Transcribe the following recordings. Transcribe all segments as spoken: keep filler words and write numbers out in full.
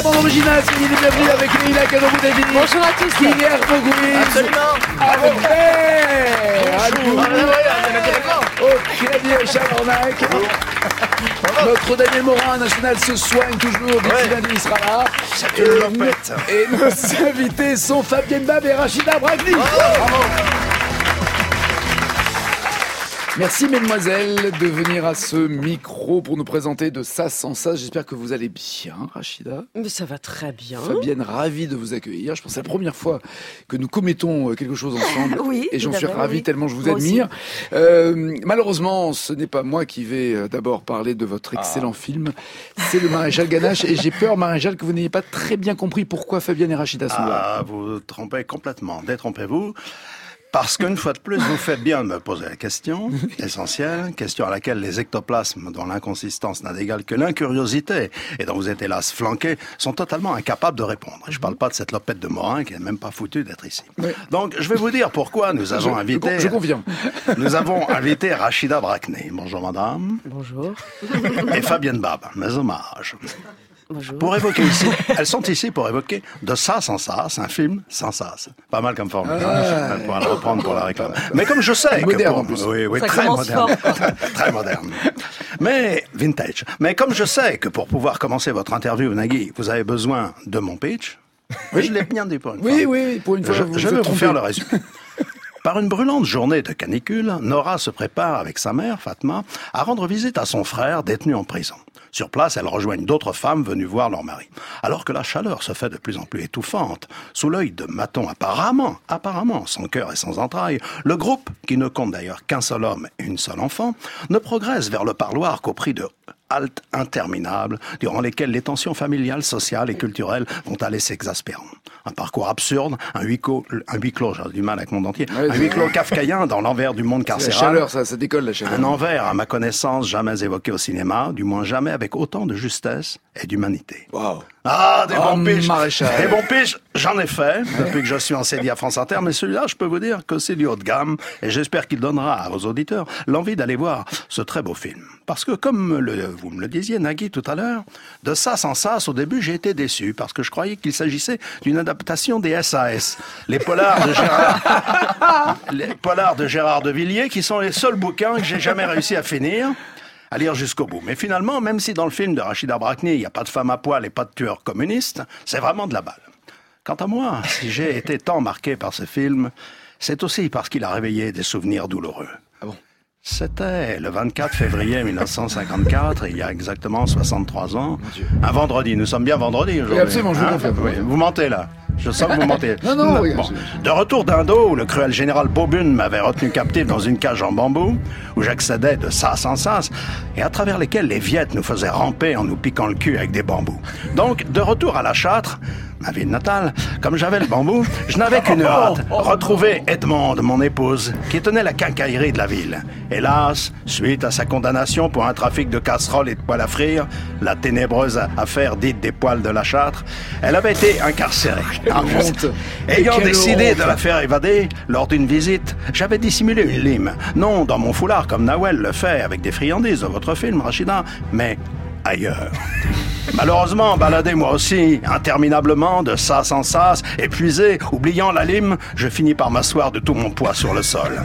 bande originale, Soyez les bienvenus avec Leïla Kadobou-David. Bonjour à tous. Guilherme Gouiz. Absolument. Au clavier Chabornac. Notre Daniel Morin national se soigne toujours. D'ici lundi, il sera là. Et, et nos invités sont Fabienne Bab et Rachida Bragni. Bravo. Merci mesdemoiselles de venir à ce micro pour nous présenter de ça sans ça. J'espère que vous allez bien, Rachida. Mais ça va très bien. Fabienne, ravie de vous accueillir. Je pense que c'est la première fois que nous commettons quelque chose ensemble. Oui. Et j'en suis ravi oui. tellement je vous moi admire. Euh, malheureusement, ce n'est pas moi qui vais d'abord parler de votre excellent ah. film. C'est le Maréchal Ganache. Et j'ai peur, Maréchal, que vous n'ayez pas très bien compris pourquoi Fabienne et Rachida sont là. Ah, vous trompez complètement. Détrompez-vous. Parce qu'une fois de plus, vous faites bien de me poser la question essentielle, question à laquelle les ectoplasmes, dont l'inconsistance n'a d'égal que l'incuriosité, et dont vous êtes hélas flanqués, sont totalement incapables de répondre. Je ne parle pas de cette lopette de Morin qui n'est même pas foutue d'être ici. Oui. Donc, je vais vous dire pourquoi nous avons je, invité... Je confirme. Nous avons invité Rachida Bragni. Bonjour madame. Bonjour. Et Fabienne Bab. Mes hommages. Bonjour. Pour évoquer ici, elles sont ici pour évoquer De ça sans ça, c'est un film sans ça. Pas mal comme formule. Ah, on pourra le reprendre pour la réclame. Mais comme je sais moderne que pour... en plus. Oui, oui, ça très moderne. Fort. Très moderne. Mais vintage. Mais comme je sais que pour pouvoir commencer votre interview, Nagui, vous avez besoin de mon pitch. Oui, je l'ai bien dit pour une oui, fois. Oui, pour une fois. Je, vous je vous vais vous trompé. faire le résumé. Par une brûlante journée de canicule, Nora se prépare avec sa mère, Fatma, à rendre visite à son frère détenu en prison. Sur place, elles rejoignent d'autres femmes venues voir leur mari. Alors que la chaleur se fait de plus en plus étouffante, sous l'œil de Maton apparemment, apparemment sans cœur et sans entrailles, le groupe, qui ne compte d'ailleurs qu'un seul homme et une seule enfant, ne progresse vers le parloir qu'au prix de haltes interminables, durant lesquelles les tensions familiales, sociales et culturelles vont aller s'exaspérant. Un parcours absurde, un huis clos, un huis clos, j'ai du mal avec mon dentier, ouais, un huis clos kafkaïen dans l'envers du monde carcéral. La chaleur, ça, ça décolle la chaleur. Un envers, à ma connaissance, jamais évoqué au cinéma, du moins jamais avec autant de justesse et d'humanité. Wow. Ah, des oh, bons piges. Maréchal. Des bons piges, j'en ai fait depuis que je suis en C D I à France Inter, mais celui-là, je peux vous dire que c'est du haut de gamme et j'espère qu'il donnera aux auditeurs l'envie d'aller voir ce très beau film. Parce que comme le, vous me le disiez, Nagui, tout à l'heure, de ça sans ça, au début, j'ai été déçu parce que je croyais qu'il s'agissait d'une adaptation des S A S. Les polars de Gérard, les polars de Gérard de Villiers, qui sont les seuls bouquins que j'ai jamais réussi à finir. À lire jusqu'au bout. Mais finalement, même si dans le film de Rachida Bragni, il n'y a pas de femme à poil et pas de tueur communiste, c'est vraiment de la balle. Quant à moi, si j'ai été tant marqué par ce film, c'est aussi parce qu'il a réveillé des souvenirs douloureux. Ah bon? C'était le vingt-quatre février mille neuf cent cinquante-quatre, il y a exactement soixante-trois ans. Un vendredi. Nous sommes bien vendredi aujourd'hui. Oui, absolument, je vous confirme. Oui, vous mentez là. Je sens que vous mentez. non, non, oui. Bon. De retour d'Indo, où le cruel général Bobune m'avait retenu captif dans une cage en bambou, où j'accédais de sas en sas, et à travers lesquels les Viettes nous faisaient ramper en nous piquant le cul avec des bambous. Donc, de retour à la Châtre, ma ville natale, comme j'avais le bambou, je n'avais qu'une hâte, retrouver Edmonde, mon épouse, qui tenait la quincaillerie de la ville. Hélas, suite à sa condamnation pour un trafic de casseroles et de poêles à frire, la ténébreuse affaire dite des poêles de la Châtre, elle avait été incarcérée. Honte. Ayant décidé honte. de la faire évader, lors d'une visite, j'avais dissimulé une lime. Non dans mon foulard comme Nawel le fait avec des friandises de votre film, Rachida, mais ailleurs. Malheureusement, baladé moi aussi, interminablement, de sas en sas, épuisé, oubliant la lime, je finis par m'asseoir de tout mon poids sur le sol.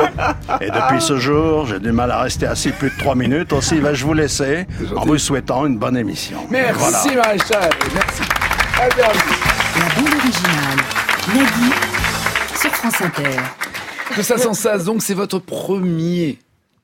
Et depuis ce jour, j'ai du mal à rester assis plus de trois minutes, aussi vais-je vous laisser, en vous souhaitant une bonne émission. Merci voilà. Maréchal, merci. À La bande originale, Nagui, sur France Inter. De ça sans ça, donc c'est votre premier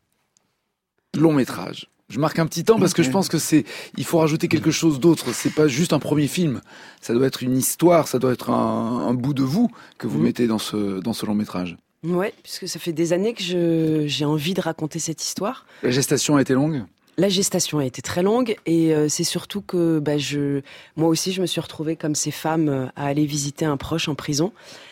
long métrage. Je marque un petit temps parce que je pense que c'est, il faut rajouter quelque chose d'autre. C'est pas juste un premier film. Ça doit être une histoire, ça doit être un, un bout de vous que vous mmh. mettez dans ce, dans ce long métrage. Ouais, puisque ça fait des années que je, j'ai envie de raconter cette histoire. La gestation a été longue? La gestation a été très longue et euh, c'est surtout que bah, je, moi aussi je me suis retrouvée comme ces femmes euh, à aller visiter un proche en prison.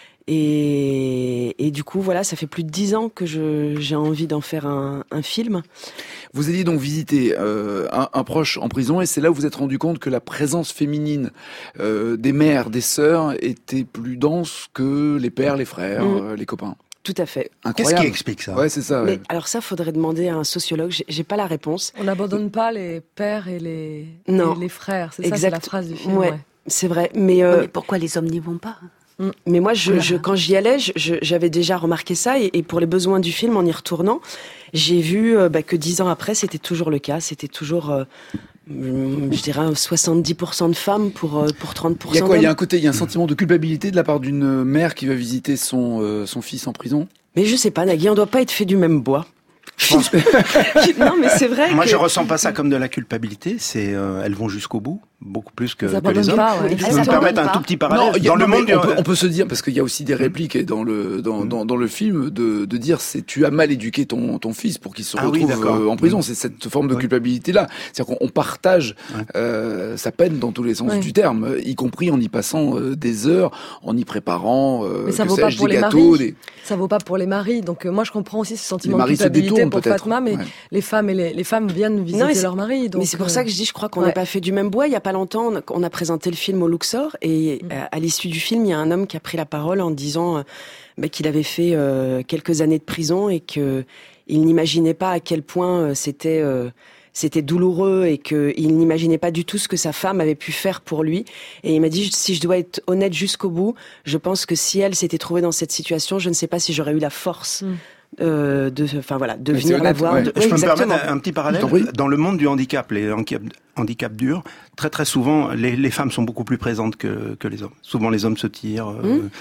Et, et du coup, voilà, ça fait plus de dix ans que je, j'ai envie d'en faire un, un film. Vous alliez donc visiter euh, un, un proche en prison et c'est là où vous vous êtes rendu compte que la présence féminine euh, des mères, des sœurs était plus dense que les pères, les frères, mmh. euh, les copains. Tout à fait. Qu'est-ce qui explique ça? Ouais, c'est ça. Mais ouais. alors ça, faudrait demander à un sociologue. J'ai, j'ai pas la réponse. On n'abandonne pas les pères et les, non. et les frères. C'est exact. ça, c'est la phrase du film. Ouais. ouais. c'est vrai. Mais, euh, Ouais, mais pourquoi les hommes n'y vont pas? Mais moi, je, Voilà. je, quand j'y allais, je, je, j'avais déjà remarqué ça. Et, et pour les besoins du film, en y retournant, j'ai vu euh, bah, que dix ans après, c'était toujours le cas. C'était toujours, euh, je dirais, soixante-dix pour cent de femmes pour, euh, pour trente pour cent Il y a quoi d'hommes. Il y a un côté, il y a un sentiment de culpabilité de la part d'une mère qui va visiter son, euh, son fils en prison. Mais je sais pas, Nagui, on doit pas être fait du même bois. Je pense que- Non, mais c'est vrai. Moi, que... je ressens pas ça comme de la culpabilité. C'est, euh, elles vont jusqu'au bout, beaucoup plus que, Ils que abandonnent les hommes. pas, ouais. Je Elles peux me permettre abandonnent un pas. tout petit parallèle. il y a- dans le non, monde mais du... on, peut, on peut se dire, parce qu'il y a aussi des répliques et dans le dans, dans, dans le film de, de dire c'est tu as mal éduqué ton ton fils pour qu'il se Ah oui, retrouve d'accord. euh, en prison. Mmh. C'est cette forme de Ouais. culpabilité là. C'est-à-dire qu'on on partage Ouais. euh, sa peine dans tous les sens Ouais. du terme, y compris en y passant euh, des heures, en y préparant euh, Mais ça que vaut pas sais-je, pour des les gâteaux, maris. des... Ça vaut pas pour les maris. Donc euh, moi, je comprends aussi ce les sentiment de maris se culpabilité détournent pour peut-être. Fatma, mais Ouais. les femmes et les, les femmes viennent visiter Non, mais c'est- leur mari. Donc, Mais c'est pour euh, ça que je dis, je crois qu'on n'a ouais. pas fait du même bois. Il y a pas longtemps, on a- on a présenté le film au Luxor et Mm. euh, à l'issue du film, il y a un homme qui a pris la parole en disant euh, bah, qu'il avait fait euh, quelques années de prison et que il n'imaginait pas à quel point euh, c'était euh, c'était douloureux et qu'il n'imaginait pas du tout ce que sa femme avait pu faire pour lui. Et il m'a dit, si je dois être honnête jusqu'au bout, je pense que si elle s'était trouvée dans cette situation, je ne sais pas si j'aurais eu la force. Mm. Euh, de, enfin voilà, de Mais c'est venir la honnête, voir. ouais. de- Je oui, peux me exactement. permettre un, un petit parallèle. Je t'en prie. Dans le monde du handicap, les handicap, handicap durs, très très souvent, les, les femmes sont beaucoup plus présentes que, que les hommes. Souvent, les hommes se tirent. euh, Mmh.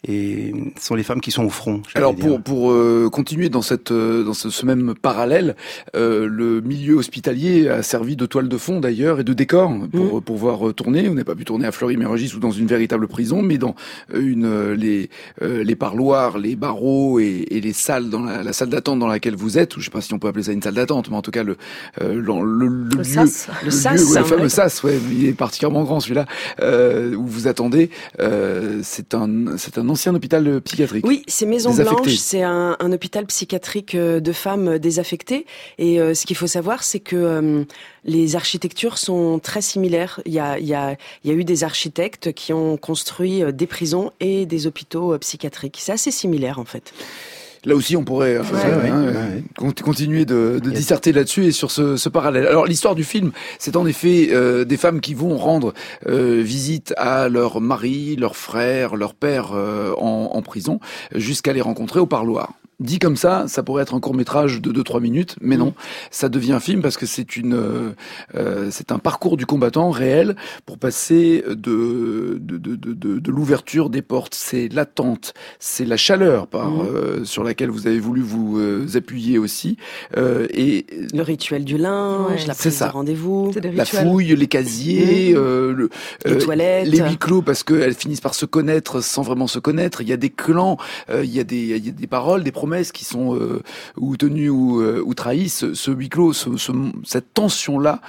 Et ce sont les femmes qui sont au front. j'allais Alors dire. pour pour euh, continuer dans cette euh, dans ce, ce même parallèle, euh, le milieu hospitalier a servi de toile de fond d'ailleurs et de décor pour Mmh. pour voir euh, tourner. On n'a pas pu tourner à Fleury-Mérogis ou dans une véritable prison, mais dans euh, une euh, les euh, les parloirs, les barreaux et, et les salles dans la, la salle d'attente dans laquelle vous êtes. Ou je sais pas si on peut appeler ça une salle d'attente, mais en tout cas le euh, le, le, le Le lieu. sas. Le Le sas, lieu, ouais, c'est le un fameux vrai- sas, ouais, il est particulièrement grand celui-là, euh, où vous attendez. Euh, c'est un, c'est un ancien hôpital psychiatrique. Oui, c'est Maison Désaffecté. Blanche, c'est un, un hôpital psychiatrique euh, de femmes désaffectées. Et euh, ce qu'il faut savoir, c'est que euh, les architectures sont très similaires. Il y a, il y a, il y a eu des architectes qui ont construit euh, des prisons et des hôpitaux euh, psychiatriques. C'est assez similaire en fait. Là aussi, on pourrait euh, Ouais, hein, ouais, euh, ouais. con- continuer de, de Yes. disserter là-dessus et sur ce, ce parallèle. Alors, l'histoire du film, c'est en effet euh, des femmes qui vont rendre euh, visite à leur mari, leur frère, leur père euh, en, en prison, jusqu'à les rencontrer au parloir. Dit comme ça, ça pourrait être un court-métrage de deux trois minutes, mais non, ça devient un film parce que c'est une, euh, euh, c'est un parcours du combattant réel pour passer de de de de, de, de l'ouverture des portes. C'est l'attente, c'est la chaleur par Mhm. euh, sur laquelle vous avez voulu vous euh, appuyer aussi, euh, et Le rituel du linge, Ouais. la C'est prise ça. de rendez-vous, C'est des la rituels. fouille, les casiers, Mhm. euh, le, les euh, toilettes. les huis clos parce qu'elles finissent par se connaître sans vraiment se connaître. Il y a des clans, euh, il y a des, il y a des paroles, des promesses qui sont euh, ou tenues ou, euh, ou trahies. Ce, ce huis clos, ce, ce, cette tension-là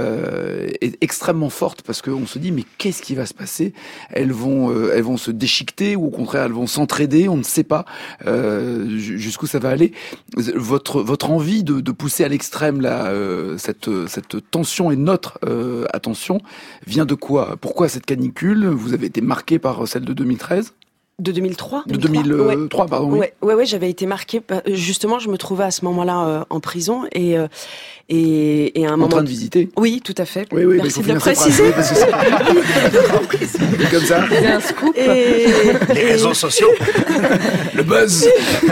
euh, est extrêmement forte parce qu'on se dit mais qu'est-ce qui va se passer? Elles vont, euh, elles vont se déchiqueter ou au contraire elles vont s'entraider. On ne sait pas euh, jusqu'où ça va aller. Votre votre envie de, de pousser à l'extrême là euh, cette cette tension et notre euh, attention vient de quoi? Pourquoi cette canicule? Vous avez été marqué par celle de deux mille treize? De deux mille trois De deux mille trois, pardon. Oui. Ouais, ouais, ouais, j'avais été marquée. par- Justement, je me trouvais à ce moment-là euh, en prison et euh, et, et à un En moment. train de visiter. Oui, tout à fait. Oui, oui, Merci mais il de faut le finir cette phrase, préciser. oui, parce que c'est comme ça. Il y a un scoop. Et, Les et- réseaux sociaux. Le buzz.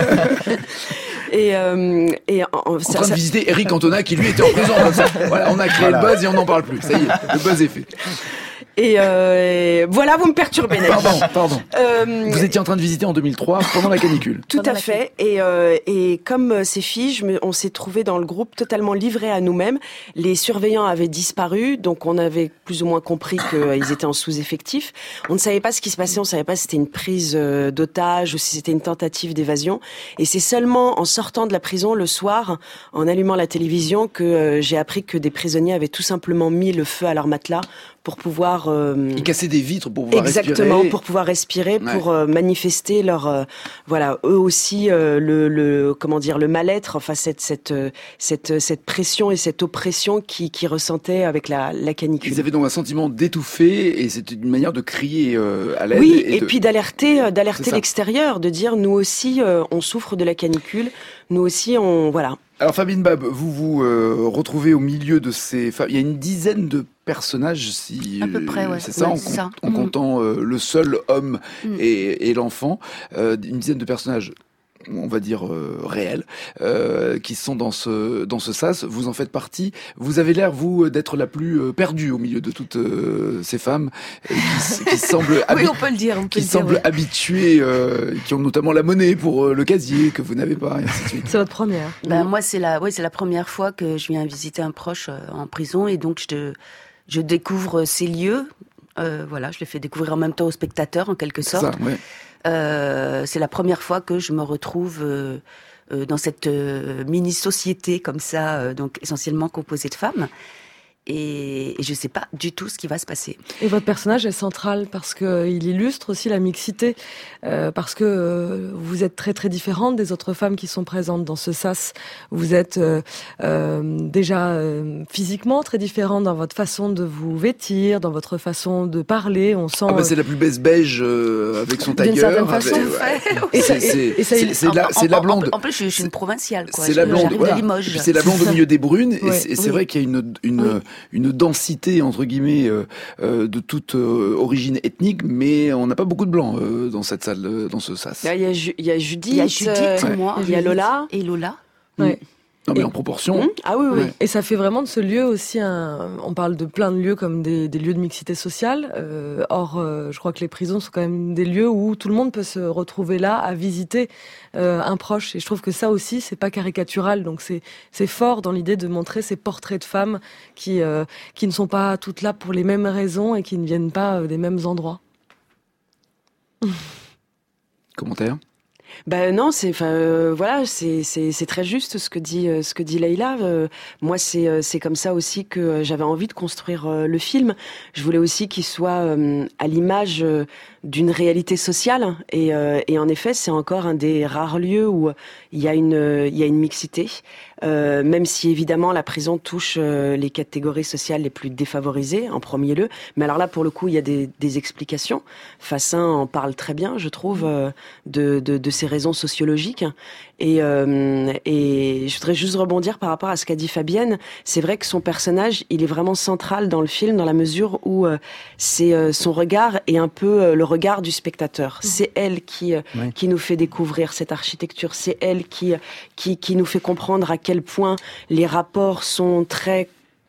et, euh, et en- en- En ça- train de ça- visiter Eric Cantona qui lui était en prison. Comme ça. Voilà, on a créé Voilà. le buzz et on n'en parle plus. Ça y est, le buzz est fait. et euh, voilà, vous me perturbez, Nagui. Pardon, pardon. Euh, Vous étiez en train de visiter en deux mille trois pendant la canicule. Tout Pendant à la fait. Et, euh, et comme euh, ces filles, je me- on s'est trouvés dans le groupe totalement livrés à nous-mêmes. Les surveillants avaient disparu, donc on avait plus ou moins compris qu'ils étaient en sous-effectif. On ne savait pas ce qui se passait, on ne savait pas si c'était une prise euh, d'otage ou si c'était une tentative d'évasion. Et c'est seulement en sortant de la prison le soir, en allumant la télévision, que euh, j'ai appris que des prisonniers avaient tout simplement mis le feu à leur matelas pour pouvoir... euh, Ils cassaient des vitres pour pouvoir Exactement, respirer. pour pouvoir respirer, Ouais. pour euh, manifester leur, euh, voilà, eux aussi euh, le, le, comment dire, le mal-être, enfin cette, cette, euh, cette, cette pression et cette oppression qui, qui ressentaient avec la, la canicule. Ils avaient donc un sentiment d'étouffer et c'était une manière de crier euh, à l'aide. Oui, et, de- puis d'alerter, euh, C'est d'alerter ça. l'extérieur, de dire nous aussi, euh, on souffre de la canicule, nous aussi, on voilà. Alors Fabienne Bab, vous vous euh, retrouvez au milieu de ces femmes. Il y a une dizaine de personnages, si à peu près, ouais. c'est ça, ouais, en, c'est com- ça. en Mmh. comptant euh, le seul homme mmh. et, et l'enfant, euh, une dizaine de personnages, on va dire euh, réels, euh, qui sont dans ce dans ce sas. Vous en faites partie. Vous avez l'air vous d'être la plus euh, perdue au milieu de toutes euh, ces femmes euh, qui, qui semblent Oui, habi- on peut le dire. On peut qui le dire, semblent ouais. habituées, euh, qui ont notamment la monnaie pour euh, le casier que vous n'avez pas, et ainsi de suite. C'est votre première. Ben, moi, c'est la, ouais, c'est la première fois que je viens visiter un proche euh, en prison et donc je, je découvre ces lieux. Euh, voilà, je les fais découvrir en même temps aux spectateurs, en quelque C'est sorte. ça, ouais. Euh, c'est la première fois que je me retrouve euh, euh, dans cette euh, mini-société comme ça, euh, donc essentiellement composée de femmes. Et, et je ne sais pas du tout ce qui va se passer. Et votre personnage est central parce que il illustre aussi la mixité, euh, parce que euh, vous êtes très très différente des autres femmes qui sont présentes dans ce sas. Vous êtes euh, euh, déjà euh, physiquement très différente dans votre façon de vous vêtir, dans votre façon de parler. On sent. Ah bah c'est la plus baisse beige euh, avec son D'une tailleur. certaine façon, avec- ouais. Et ça- C'est c'est- et ça, c'est- il- c'est la En- c'est en- la en- blonde. En, plus, je, je suis une provinciale, quoi. C'est Je- la blonde, J'arrive voilà. de Limoges. Et puis c'est la blonde au milieu des brunes, et Ouais. c'est et c'est Oui. vrai qu'il y a une une Oui. une densité entre guillemets euh, euh, de toute euh, origine ethnique, mais on n'a pas beaucoup de blancs euh, dans cette salle, euh, dans ce sas. Là, il y a, Ju- il y a Judith, Il y a Judith, euh, moi. il y a Lola. Et Lola. Ouais. Non mais Et- en proportion. Hum ah oui, oui. Ouais. Et ça fait vraiment de ce lieu aussi un. On parle de plein de lieux comme des, des lieux de mixité sociale. Euh, or, euh, je crois que les prisons sont quand même des lieux où tout le monde peut se retrouver là à visiter euh, un proche. Et je trouve que ça aussi, c'est pas caricatural. Donc c'est c'est fort dans l'idée de montrer ces portraits de femmes qui euh, qui ne sont pas toutes là pour les mêmes raisons et qui ne viennent pas euh, des mêmes endroits. Commentaire. Ben non, c'est enfin euh, voilà, c'est c'est c'est très juste ce que dit euh, ce que dit Leïla. Euh, moi, c'est euh, c'est comme ça aussi que euh, j'avais envie de construire euh, le film. Je voulais aussi qu'il soit euh, à l'image euh, d'une réalité sociale et euh, et en effet, c'est encore un des rares lieux où il y a une euh, il y a une mixité. Euh, même si évidemment la prison touche euh, les catégories sociales les plus défavorisées en premier lieu, mais alors là pour le coup il y a des, des explications. Fassin en parle très bien, je trouve, euh, de, de, de ces raisons sociologiques. Et, euh, et je voudrais juste rebondir par rapport à ce qu'a dit Fabienne. C'est vrai que son personnage, il est vraiment central dans le film dans la mesure où euh, c'est euh, son regard est un peu euh, le regard du spectateur. C'est elle qui euh, Oui. qui nous fait découvrir cette architecture. C'est elle qui qui qui nous fait comprendre à quel point les rapports sont très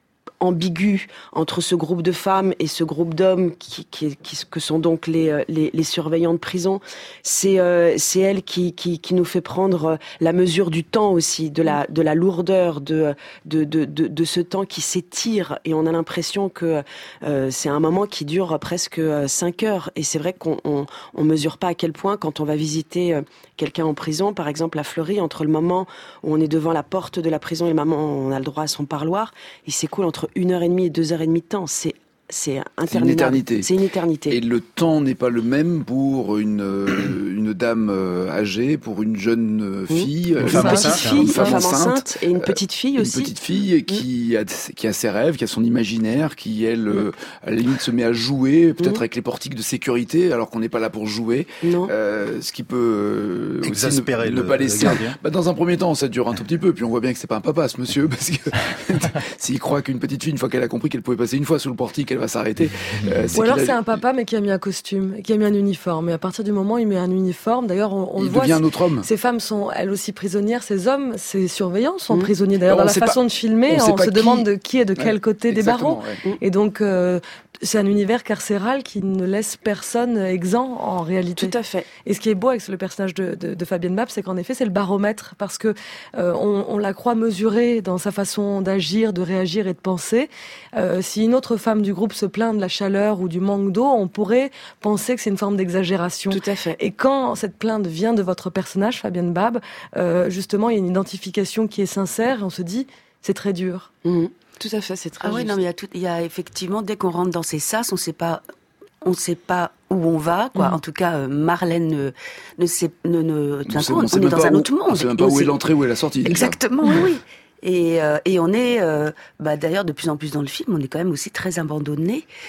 ambigu entre ce groupe de femmes et ce groupe d'hommes qui, qui, qui que sont donc les les, les surveillants de prison. C'est euh, c'est elle qui, qui qui nous fait prendre la mesure du temps aussi, de la de la lourdeur de de de de, de ce temps qui s'étire et on a l'impression que euh, c'est un moment qui dure presque cinq heures et c'est vrai qu'on on, on mesure pas à quel point quand on va visiter quelqu'un en prison, par exemple à Fleury, entre le moment où on est devant la porte de la prison et le moment où on a le droit à son parloir, il s'écoule entre une heure et demie et deux heures et demie de temps. C'est c'est interminable. une éternité. C'est une éternité. Et le temps n'est pas le même pour une euh, une dame euh, âgée, pour une jeune euh, fille, Une euh, femme une petite enceinte, fille, une une femme femme enceinte, enceinte et une petite fille une aussi. petite fille qui a qui a ses rêves, qui a son imaginaire, qui elle euh, à la limite se met à jouer, peut-être Mm. avec les portiques de sécurité, alors qu'on n'est pas là pour jouer. Non. Euh, ce qui peut euh, aussi Exaspérer ne, ne le- pas le laisser. gardien. Bah, dans un premier temps, ça dure un tout petit peu, puis on voit bien que c'est pas un papa, ce monsieur, parce que s'il croit qu'une petite fille, une fois qu'elle a compris qu'elle pouvait passer une fois sous le portique, elle va s'arrêter. euh, Ou alors qu'il a- c'est un papa mais qui a mis un costume, qui a mis un uniforme. Et à partir du moment où il met un uniforme, d'ailleurs on, on le il voit. devient un autre homme. Ces femmes sont elles aussi prisonnières, ces hommes, ces surveillants sont Mmh. prisonniers. D'ailleurs, Alors, dans on la sait façon pas- de filmer, on sait on, pas se qui- demande de qui est de Ouais, quel côté des exactement, barreaux. ouais. Et donc, euh, c'est un univers carcéral qui ne laisse personne exempt en réalité. Tout à fait. Et ce qui est beau avec le personnage de, de, de Fabienne Bab, c'est qu'en effet, c'est le baromètre, parce que euh, on, on la croit mesurée dans sa façon d'agir, de réagir et de penser. Euh, si une autre femme du groupe se plaint de la chaleur ou du manque d'eau, on pourrait penser que c'est une forme d'exagération. Tout à fait. Et quand cette plainte vient de votre personnage, Fabienne Bab, euh, justement, il y a une identification qui est sincère, et on se dit, c'est très dur. Mhm. Tout à fait, c'est très Ah oui, juste. non, mais il y a tout, il y a effectivement, dès qu'on rentre dans ces sas, on sait pas, on sait pas où on va, quoi. Mhm. En tout cas, euh, Marlène ne, ne sait, ne, ne, tout d'un On sait- coup, on, sait est même dans pas un où- autre monde. On sait même Et pas on où est sait- l'entrée, où est la sortie. déjà. Exactement, oui, oui. Et, euh, et on est, euh, bah, d'ailleurs, de plus en plus dans le film, on est quand même aussi très abandonné.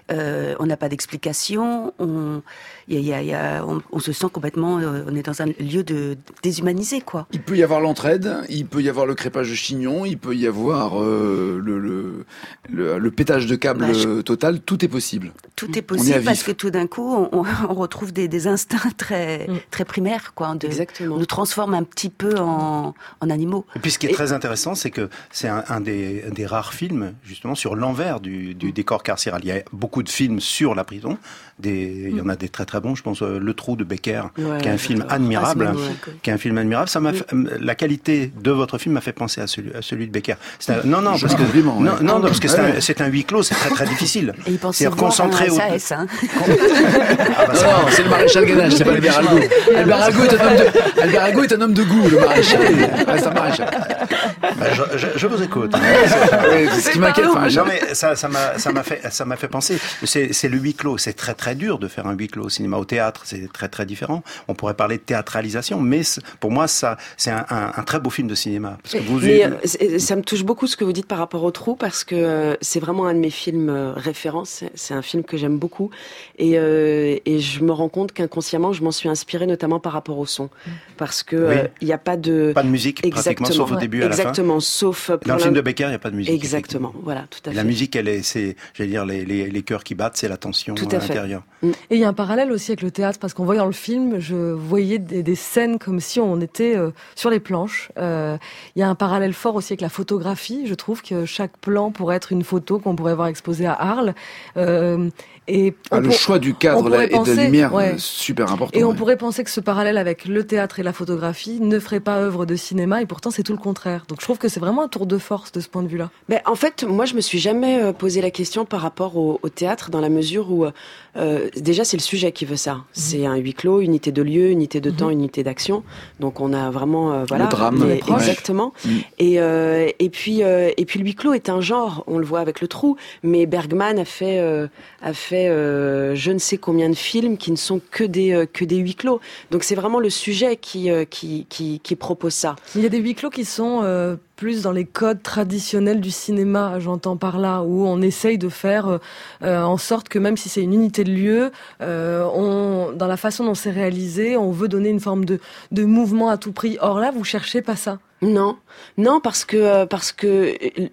euh, on n'a pas d'explication, on, y a, y a, y a, on, on se sent complètement, euh, on est dans un lieu de déshumanisé, quoi. Il peut y avoir l'entraide, il peut y avoir le crépage de chignon, il peut y avoir euh, le, le, le, le pétage de câble bah, je... total, tout est possible. Tout est possible parce que tout d'un coup, on, on retrouve des, des instincts très, mm. très primaires, quoi. De, Exactement. On nous transforme un petit peu en, en animaux. Et puis ce qui est Et... très intéressant, c'est que c'est un, un, des, un des rares films, justement, sur l'envers du, du décor carcéral. Il y a beaucoup de films sur la prison. Des, mm. Il y en a des très très bons. Je pense euh, Le Trou de Becker, ouais, qui est un film admirable. Ah, qui est un film admirable. Ça m'a fait, la qualité de votre film m'a fait penser à celui, à celui de Becker. Un, non, non, parce que, non, non, non, parce que c'est un, c'est un huis clos, c'est très très difficile. Et il pensait concentrer au... S A S, hein. Ah bah ça, non, c'est le maréchal Ganache, c'est pas Albert Argo. Albert Argo est un homme de, Albert Argo est un homme de goût, le maréchal. Ouais, c'est un maréchal. Bah, je, je, je vous écoute. Ouais, c'est ce qui m'inquiète. Enfin, non mais ça, ça m'a, ça m'a fait, ça m'a fait penser. C'est, c'est le huis clos. C'est très très dur de faire un huis clos au cinéma. Au théâtre, c'est très très différent. On pourrait parler de théâtralisation, mais pour moi, ça, c'est un, un, un très beau film de cinéma. Parce que vous, mais euh, ça me touche beaucoup ce que vous dites par rapport au Trou, parce que euh, c'est vraiment un de mes films euh, références. C'est, c'est un film que j'aime beaucoup, et, euh, et je me rends compte qu'inconsciemment, je m'en suis inspirée, notamment par rapport au son, parce que il oui. n'y euh, a pas de pas de musique pratiquement, sauf au début, à exactement, la fin. Exactement, sauf dans le film de Becker, il n'y a pas de musique. Exactement, voilà, tout à fait. La musique, elle est, c'est, j'allais dire, les, les, les cœurs qui battent, c'est la tension tout à, à l'intérieur. Fait. Et il y a un parallèle aussi avec le théâtre, parce qu'en voyant le film, je voyais des, des scènes comme si on était euh, sur les planches. Euh, il y a un parallèle fort aussi avec la photographie. Je trouve que chaque plan pourrait être une photo qu'on pourrait voir exposée à Arles. Euh, Et ah, le pour... choix du cadre là, penser... et de la lumière, ouais. super important. Et on ouais. pourrait penser que ce parallèle avec le théâtre et la photographie ne ferait pas œuvre de cinéma, et pourtant c'est tout le contraire. Donc je trouve que c'est vraiment un tour de force de ce point de vue-là. Ben, en fait, moi je me suis jamais posé la question par rapport au, au théâtre, dans la mesure où euh, déjà c'est le sujet qui veut ça. Mmh. C'est un huis clos, unité de lieu, unité de mmh. temps, unité d'action. Donc on a vraiment euh, voilà le drame, les, exactement. Mmh. Et euh, et puis euh, et puis le huis clos est un genre. On le voit avec Le Trou, mais Bergman a fait euh, a fait Euh, je ne sais combien de films qui ne sont que des euh, que des huis clos. Donc c'est vraiment le sujet qui euh, qui, qui qui propose ça. Il y a des huis clos qui sont euh, plus dans les codes traditionnels du cinéma, j'entends par là, où on essaye de faire euh, en sorte que même si c'est une unité de lieu, euh, on, dans la façon dont c'est réalisé, on veut donner une forme de de mouvement à tout prix. Or là, vous cherchez pas ça. Non, non, parce que parce que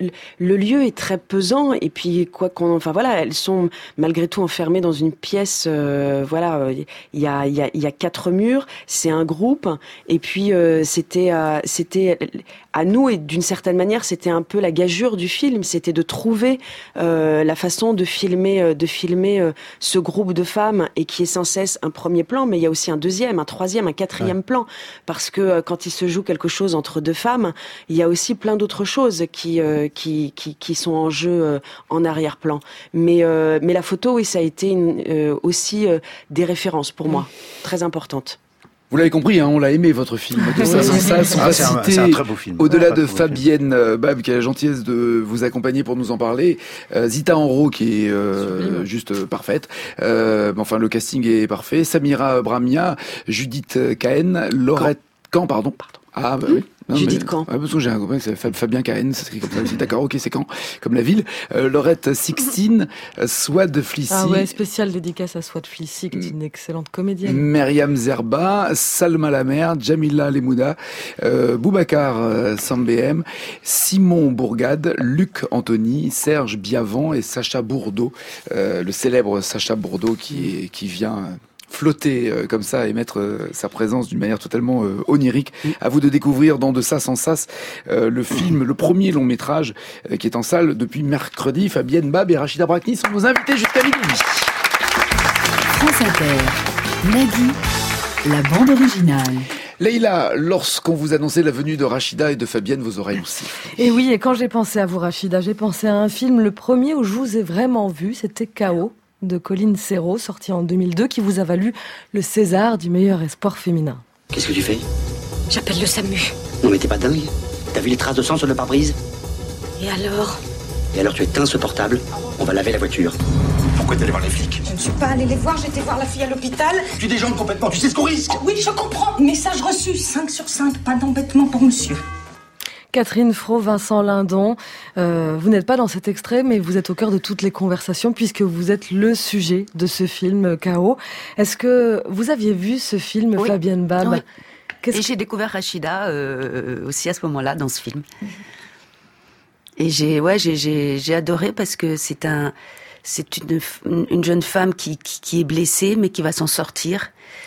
le lieu est très pesant, et puis quoi qu'on, enfin voilà, elles sont malgré tout enfermées dans une pièce. Euh, voilà, il y a il y a il y a quatre murs, c'est un groupe, et puis euh, c'était euh, c'était à nous, et d'une certaine manière, c'était un peu la gageure du film, c'était de trouver euh, la façon de filmer de filmer euh, ce groupe de femmes, et qui est sans cesse un premier plan, mais il y a aussi un deuxième, un troisième, un quatrième ouais. plan, parce que euh, quand il se joue quelque chose entre deux femmes, il y a aussi plein d'autres choses qui euh, qui, qui qui sont en jeu euh, en arrière-plan. Mais euh, mais la photo, oui, ça a été une, euh, aussi euh, des références pour moi, très importantes. Vous l'avez compris, hein, on l'a aimé votre film. De ça, sans ça, on va citer, un très beau film. Au-delà ouais, de Fabienne euh, Bab, qui a la gentillesse de vous accompagner pour nous en parler, euh, Zita Enro, qui est euh, juste euh, parfaite. Euh, enfin, le casting est parfait. Samira Bramia, Judith Cahen, Laurette Caen, pardon. Pardon. Ah bah oui. Non, Judith Caen. Ah, parce que j'ai un copain, c'est Fabien Cahen, ça s'écrit comme ça aussi. D'accord, ok, c'est Caen, comme la ville. Euh, Laurette Sixtine, Swad Flissi. Ah ouais, spécial dédicace à Swad Flissi, qui est une excellente comédienne. Myriam Zerba, Salma Lamer, Jamila Lemouda, euh, Boubacar euh, Sambem, Simon Bourgade, Luc Anthony, Serge Biavant et Sacha Bourdeau, euh, le célèbre Sacha Bourdeau qui, est, qui vient... flotter euh, comme ça et mettre euh, sa présence d'une manière totalement euh, onirique. Mmh. À vous de découvrir dans De Sas en Sas euh, le film, le premier long métrage euh, qui est en salle depuis mercredi. Fabienne Bab et Rachida Brakni sont nos invités jusqu'à midi. France Inter, Nagui, la bande originale. Leïla, lorsqu'on vous annonçait la venue de Rachida et de Fabienne, vos oreilles aussi. Et oui, et quand j'ai pensé à vous, Rachida, j'ai pensé à un film, le premier où je vous ai vraiment vu, c'était K O de Colline Serrault, sorti en deux mille deux, qui vous a valu le César du meilleur espoir féminin. Qu'est-ce que tu fais? J'appelle le SAMU. Non mais t'es pas dingue? T'as vu les traces de sang sur le pare-brise? Et alors? Et alors tu éteins ce portable, on va laver la voiture. Pourquoi t'es allé voir les flics? Je ne suis pas allée les voir, j'étais voir la fille à l'hôpital. Tu déjambes complètement, tu sais ce qu'on risque? Oui, je comprends. Message reçu, cinq sur cinq, pas d'embêtement pour monsieur. Catherine Fro, Vincent Lindon, euh, vous n'êtes pas dans cet extrait, mais vous êtes au cœur de toutes les conversations puisque vous êtes le sujet de ce film K O. Est-ce que vous aviez vu ce film, oui. Fabienne Bab? Oui. Et j'ai découvert Rachida euh, aussi à ce moment-là dans ce film. Et j'ai, ouais, j'ai, j'ai, j'ai adoré parce que c'est un, c'est une, une jeune femme qui, qui, qui est blessée mais qui va s'en sortir,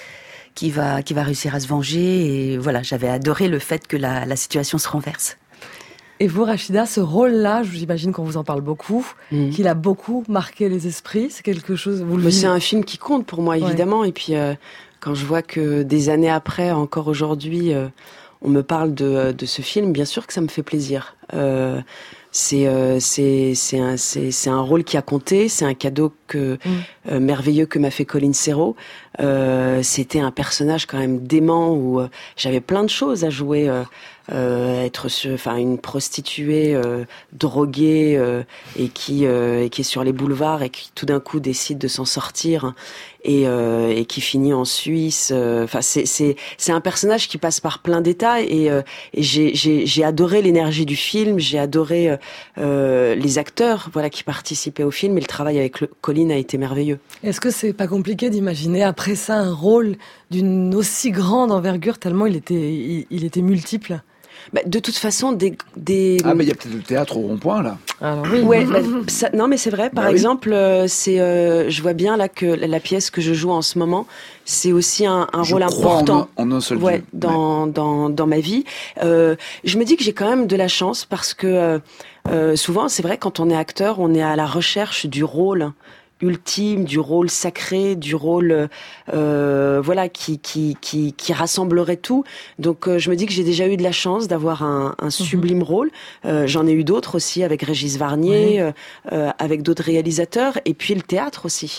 qui va, qui va réussir à se venger. Et voilà, j'avais adoré le fait que la, la situation se renverse. Et vous, Rachida, ce rôle-là, j'imagine qu'on vous en parle beaucoup, mmh. qu'il a beaucoup marqué les esprits. C'est quelque chose. Vous le c'est un film qui compte pour moi, évidemment. Ouais. Et puis. Euh... Quand je vois que des années après, encore aujourd'hui, euh, on me parle de, de ce film, bien sûr que ça me fait plaisir. Euh, c'est, euh, c'est, c'est, un, c'est, c'est un rôle qui a compté, c'est un cadeau que, mmh. euh, merveilleux que m'a fait Colin Serrault. Euh, c'était un personnage quand même dément où euh, j'avais plein de choses à jouer. Euh, Euh, être enfin une prostituée euh, droguée euh, et qui euh, et qui est sur les boulevards et qui tout d'un coup décide de s'en sortir et euh, et qui finit en Suisse. Enfin euh, c'est c'est c'est un personnage qui passe par plein d'états et euh, et j'ai j'ai j'ai adoré l'énergie du film, j'ai adoré euh, les acteurs voilà qui participaient au film et le travail avec le, Colin a été merveilleux. Est-ce que c'est pas compliqué d'imaginer après ça un rôle d'une aussi grande envergure tellement il était il, il était multiple? Bah, de toute façon, des, des... Ah, mais il y a peut-être le théâtre au rond-point, là. Alors, oui. Ouais, bah, ça, non, mais c'est vrai. Par bah, exemple, oui. euh, c'est, euh, je vois bien là que la, la pièce que je joue en ce moment, c'est aussi un, un rôle important. En, en un seul ouais, dans, ouais. dans, dans ma vie. Euh, je me dis que j'ai quand même de la chance parce que euh, souvent, c'est vrai, quand on est acteur, on est à la recherche du rôle ultime, du rôle sacré, du rôle euh, voilà qui qui qui qui rassemblerait tout. Donc euh, je me dis que j'ai déjà eu de la chance d'avoir un, un sublime mm-hmm. rôle. Euh, j'en ai eu d'autres aussi avec Régis Varnier, oui. euh, avec d'autres réalisateurs, et puis le théâtre aussi.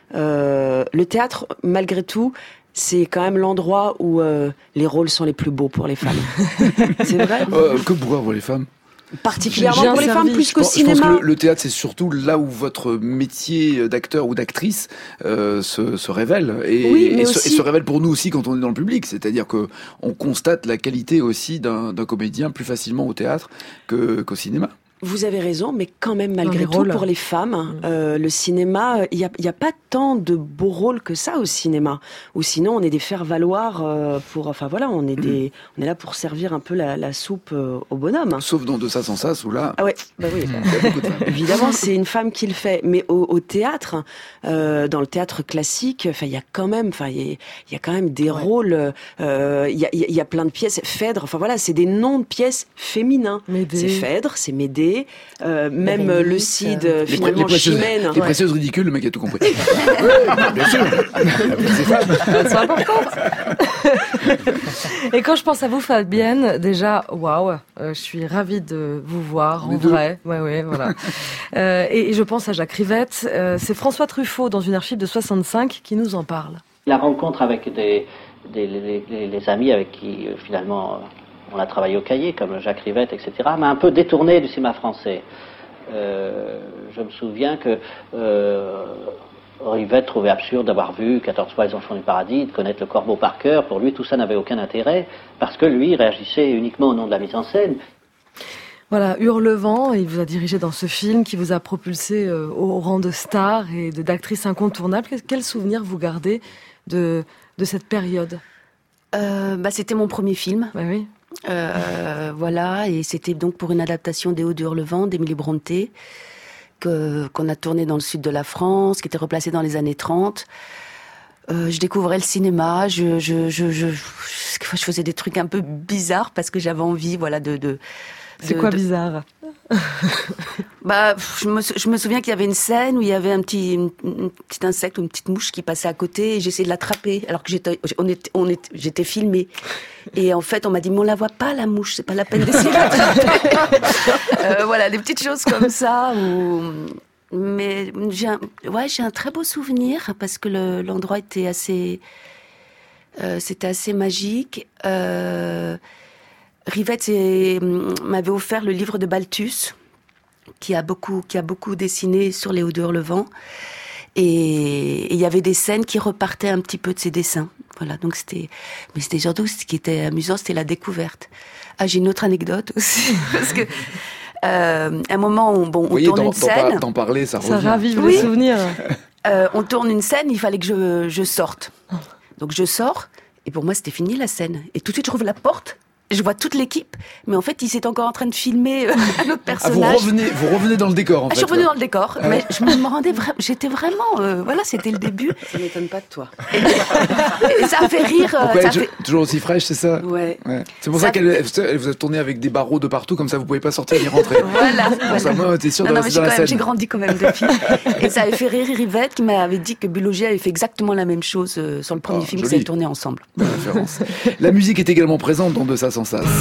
Euh, le théâtre, malgré tout, c'est quand même l'endroit où euh, les rôles sont les plus beaux pour les femmes. C'est vrai. Euh, que pour les femmes. Particulièrement pour les servi. femmes plus qu'au cinéma. Je pense que le, le théâtre, c'est surtout là où votre métier d'acteur ou d'actrice euh, se, se révèle et, oui, mais et, aussi... se, et se révèle pour nous aussi quand on est dans le public. C'est-à-dire que on constate la qualité aussi d'un, d'un comédien plus facilement au théâtre que, qu'au cinéma. Vous avez raison, mais quand même, malgré tout, rôles. Pour les femmes, euh, le cinéma, il n'y a, y a pas tant de beaux rôles que ça au cinéma. Ou sinon, on est des faire-valoir euh, pour... Enfin voilà, on est, des, on est là pour servir un peu la, la soupe euh, au bonhomme. Sauf dans De ça sans ça, où là... Ah ouais, bah oui. Évidemment, c'est une femme qui le fait. Mais au, au théâtre, euh, dans le théâtre classique, il y a quand même, enfin il y, y a quand même des ouais. rôles... Il euh, y, a, y a plein de pièces. Phèdre, enfin voilà, c'est des noms de pièces féminins. Médée. C'est Phèdre, c'est Médée. Euh, même Véronique, le Cid, euh, finalement, les Chimène. Les ouais. précieuses ridicules, le mec a tout compris. Oui, bien sûr. C'est important. Et quand je pense à vous, Fabienne, déjà, waouh, euh, je suis ravie de vous voir en vrai. Ouais, ouais, voilà. euh, et, et je pense à Jacques Rivette. Euh, c'est François Truffaut, dans une archive de soixante-cinq, qui nous en parle. La rencontre avec des, des les, les, les amis avec qui, euh, finalement... Euh, on a travaillé au Cahier, comme Jacques Rivette, et cetera, m'a un peu détourné du cinéma français. Euh, je me souviens que euh, Rivette trouvait absurde d'avoir vu quatorze fois Les Enfants du Paradis, de connaître Le Corbeau par cœur. Pour lui, tout ça n'avait aucun intérêt, parce que lui réagissait uniquement au nom de la mise en scène. Voilà, Hurlevent, il vous a dirigé dans ce film qui vous a propulsé euh, au rang de star et de, d'actrice incontournable. Quel souvenir vous gardez de, de cette période ? euh, bah, C'était mon premier film. Ouais, oui. Euh, voilà, et c'était donc pour une adaptation des Hauts du Hurlevent d'Émilie Brontë que qu'on a tourné dans le sud de la France, qui était replacée dans les années trente. Euh, je découvrais le cinéma, je je je je je faisais des trucs un peu bizarres parce que j'avais envie, voilà, de de. C'est de, quoi de... bizarre? Bah, je me, je me souviens qu'il y avait une scène où il y avait un petit, une, une petit insecte ou une petite mouche qui passait à côté et j'essayais de l'attraper alors que j'étais, on était, on était, j'étais filmée. Et en fait, on m'a dit, mais on la voit pas, la mouche, c'est pas la peine d'essayer de l'attraper. euh, voilà, des petites choses comme ça où... Mais j'ai un, ouais, j'ai un très beau souvenir parce que le, l'endroit était assez, euh, c'était assez magique. Euh, Rivette c'est, m'avait offert le livre de Balthus, qui a beaucoup, qui a beaucoup dessiné sur les Hauts de Hurlevent. Et il y avait des scènes qui repartaient un petit peu de ses dessins. Voilà, donc c'était, mais c'était surtout ce qui était amusant, c'était la découverte. Ah, j'ai une autre anecdote aussi, parce que euh, à un moment où bon, on voyez, tourne d'en, une scène, d'en, d'en parler, ça, Ça revient. ravive Oui. les souvenirs. euh, on tourne une scène, il fallait que je, je sorte. Donc je sors, et pour moi c'était fini la scène. Et tout de suite je trouve la porte. Je vois toute l'équipe, mais en fait, ils étaient encore en train de filmer euh, un autre personnage. Ah, vous revenez, vous revenez dans le décor, en Ah, fait. je suis revenue là. dans le décor, Ah. mais je me rendais vraiment, j'étais vraiment, euh, voilà, c'était le début. Ça m'étonne pas de toi. Et ça a fait rire. euh, Pourquoi ça être a fait... toujours aussi fraîche, c'est ça? Ouais. Ouais. C'est pour ça, Ça qu'elle elle vous a tourné avec des barreaux de partout, comme ça vous pouvez pas sortir ni rentrer. Voilà. Pour ça, moi, t'es sûr de Non, non, mais rester j'ai, dans quand la même, scène. j'ai grandi quand même depuis. Et ça avait fait rire Rivette qui m'avait dit que Bulogier avait fait exactement la même chose euh, sur le premier Oh, film joli. qu'ils avaient tourné ensemble. Bonne référence. La musique est également présente dans De ça sans sas.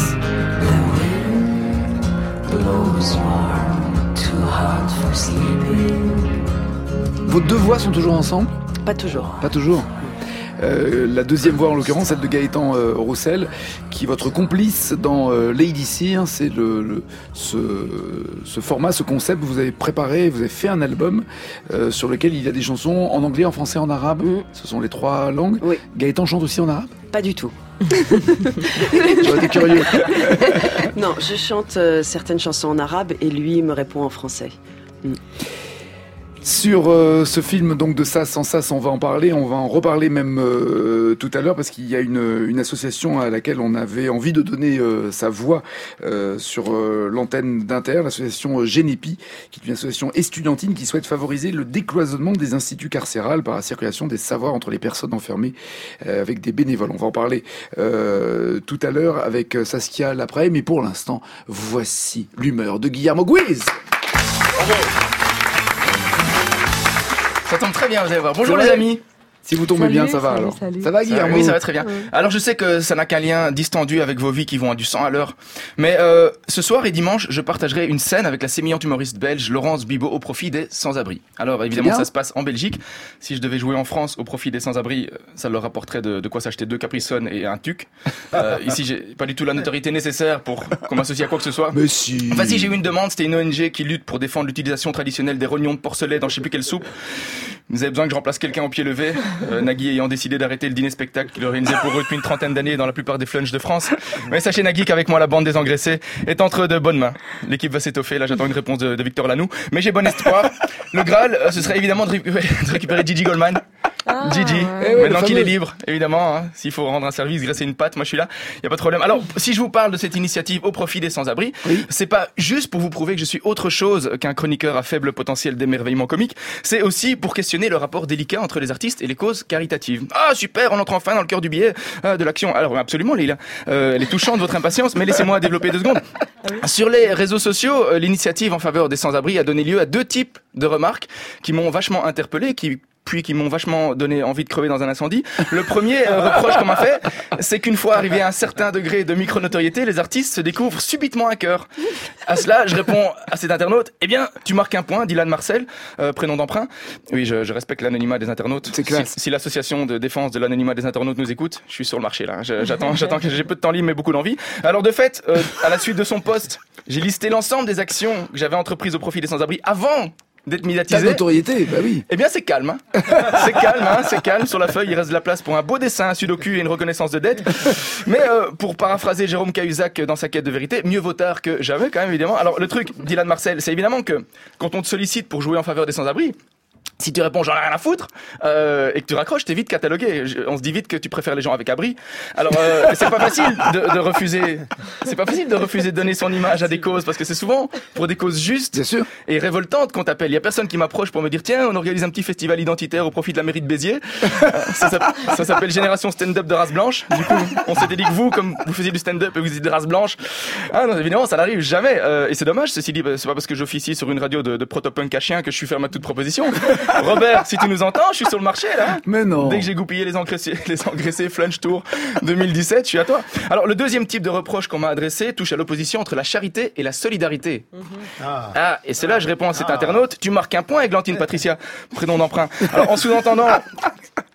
Vos deux voix sont toujours ensemble? Pas toujours. Pas toujours. Euh, la deuxième voix, en l'occurrence, celle de Gaëtan euh, Roussel, qui est votre complice dans euh, Lady Cyr. C'est le, le ce, ce format, ce concept que vous avez préparé. Vous avez fait un album euh, sur lequel il y a des chansons en anglais, en français, en arabe. Mm. Ce sont les trois langues. Oui. Gaëtan chante aussi en arabe? Pas du tout. J'aurais été curieux. Non, je chante euh, certaines chansons en arabe et lui me répond en français. Mm. Sur euh, ce film donc de Sas sans Sas, on va en parler, on va en reparler même euh, tout à l'heure parce qu'il y a une, une association à laquelle on avait envie de donner euh, sa voix euh, sur euh, l'antenne d'Inter, l'association Génépi, qui est une association estudiantine qui souhaite favoriser le décloisonnement des instituts carcérales par la circulation des savoirs entre les personnes enfermées euh, avec des bénévoles. On va en parler euh, tout à l'heure avec Saskia Laprey, mais pour l'instant, voici l'humeur de Guillermo Guiz. Ça tombe très bien, vous allez voir. Bonjour Ouais. les amis. Si vous tombez Salut, bien, ça va salut, alors. salut. Ça va, Ça va, Guillermo? oui, ça va très bien. Ouais. Alors je sais que ça n'a qu'un lien distendu avec vos vies qui vont à du sang à l'heure. Mais euh, ce soir et dimanche, je partagerai une scène avec la sémillante humoriste belge Laurence Bibot au profit des sans-abri. Alors évidemment, bien. ça se passe en Belgique. Si je devais jouer en France au profit des sans-abri, euh, ça leur rapporterait de, de quoi s'acheter deux Capri-Sun et un tuc. Euh, ici, j'ai pas du tout la notoriété nécessaire pour qu'on m'associe à quoi que ce soit. Mais si. Enfin, si j'ai eu une demande, c'était une O N G qui lutte pour défendre l'utilisation traditionnelle des rognons de porcelet dans je sais plus quelle soupe. Vous avez besoin que je remplace quelqu'un au pied levé, euh, Nagui ayant décidé d'arrêter le dîner-spectacle qu'il organisait pour eux depuis une trentaine d'années dans la plupart des flunchs de France. Mais sachez Nagui qu'avec moi, la bande des engraissés est entre de bonnes mains. L'équipe va s'étoffer, là j'attends une réponse de, de Victor Lanoux. Mais j'ai bon espoir. Le Graal, euh, ce serait évidemment de récupérer, de récupérer Gigi Goldman. Ah, Gigi, ouais. Eh ouais, maintenant le qu'il fameux. est libre, évidemment, hein, s'il faut rendre un service, graisser une patte, moi je suis là, y a pas de problème. Alors, si je vous parle de cette initiative au profit des sans-abri, Oui. c'est pas juste pour vous prouver que je suis autre chose qu'un chroniqueur à faible potentiel d'émerveillement comique, c'est aussi pour questionner le rapport délicat entre les artistes et les causes caritatives. Ah super, on entre enfin dans le cœur du billet euh, de l'action. Alors absolument Lila, euh, elle est touchante votre impatience, mais laissez-moi développer deux secondes. Sur les réseaux sociaux, euh, l'initiative en faveur des sans-abri a donné lieu à deux types de remarques qui m'ont vachement interpellé, qui puis qui m'ont vachement donné envie de crever dans un incendie. Le premier euh, reproche qu'on m'a fait, c'est qu'une fois arrivé à un certain degré de micro-notoriété, les artistes se découvrent subitement un cœur. À cela, je réponds à cet internaute, eh bien, tu marques un point, Dylan Marcel, euh, prénom d'emprunt. Oui, je, je respecte l'anonymat des internautes. C'est classe. Si, si l'association de défense de l'anonymat des internautes nous écoute, je suis sur le marché là. Je- J'attends, j'attends que j'ai peu de temps libre mais beaucoup d'envie. Alors de fait, euh, à la suite de son post, j'ai listé l'ensemble des actions que j'avais entreprises au profit des sans-abri avant d'être Ta médiatisé. notoriété, bah oui. Eh bien, c'est calme. Hein. C'est calme, hein, c'est calme. Sur la feuille, il reste de la place pour un beau dessin, un sudoku et une reconnaissance de dette. Mais euh, pour paraphraser Jérôme Cahuzac dans sa quête de vérité, mieux vaut tard que jamais, quand même, évidemment. Alors, le truc, Dylan Marcel, c'est évidemment que quand on te sollicite pour jouer en faveur des sans-abri, si tu réponds j'en ai rien à foutre euh, et que tu raccroches, t'es vite catalogué. Je- On se dit vite que tu préfères les gens avec abri. Alors euh, c'est pas facile de, de refuser. C'est pas facile de refuser de donner son image à des causes parce que c'est souvent pour des causes justes Bien sûr. et révoltantes qu'on t'appelle. Il y a personne qui m'approche pour me dire tiens on organise un petit festival identitaire au profit de la mairie de Béziers. Euh, ça, s'appelle- ça s'appelle Génération Stand-up de race blanche. Du coup on s'était dit que vous comme vous faisiez du stand-up et vous étiez de race blanche. Ah non évidemment ça n'arrive jamais euh, et c'est dommage. Ceci dit c'est pas parce que j'officie sur une radio de, de proto-punk à chien que je suis ferme à toute proposition. Robert si tu nous entends je suis sur le marché là. Mais non. Dès que j'ai goupillé les engraissés, les engraissés Flunch Tour deux mille dix-sept, je suis à toi. Alors, le deuxième type de reproche qu'on m'a adressé touche à l'opposition entre la charité et la solidarité. Ah. Ah, et c'est là, je réponds à cet internaute, tu marques un point, Églantine Patricia, prénom d'emprunt. Alors, en sous-entendant,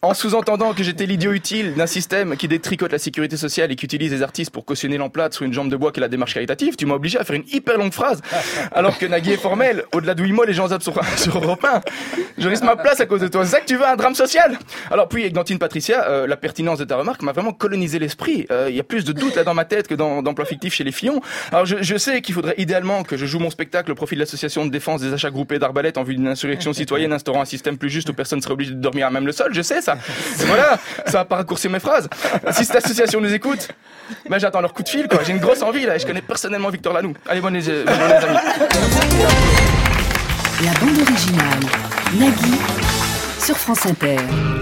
En sous-entendant que j'étais l'idiot utile d'un système qui détricote la sécurité sociale et qui utilise les artistes pour cautionner l'emplâtre sur une jambe de bois qu'est la démarche caritative, tu m'as obligé à faire une hyper longue phrase. Alors que Nagui est formel, au-delà d'Ouimo, les gens zappent sur, sur Europe un. Je risque ma place à cause de toi. C'est ça que tu veux, un drame social? Alors puis, Eglantine Patricia, euh, la pertinence de ta remarque m'a vraiment colonisé l'esprit. Il euh, y a plus de doutes là dans ma tête que dans, d'emploi fictif chez les Fillons. Alors je, je sais qu'il faudrait idéalement que je joue mon spectacle au profit de l'association de défense des achats groupés d'arbalètes en vue d'une insurrection citoyenne instaurant un système plus juste où personne serait obligé de dormir à même le sol. Je sais ça. Et voilà, ça va pas raccourcir mes phrases. Si cette association nous écoute, ben j'attends leur coup de fil, quoi. J'ai une grosse envie là. Et je connais personnellement Victor Lanoux. Allez, bonne les, bonne les amis. La bande originale, Nagui, sur France Inter.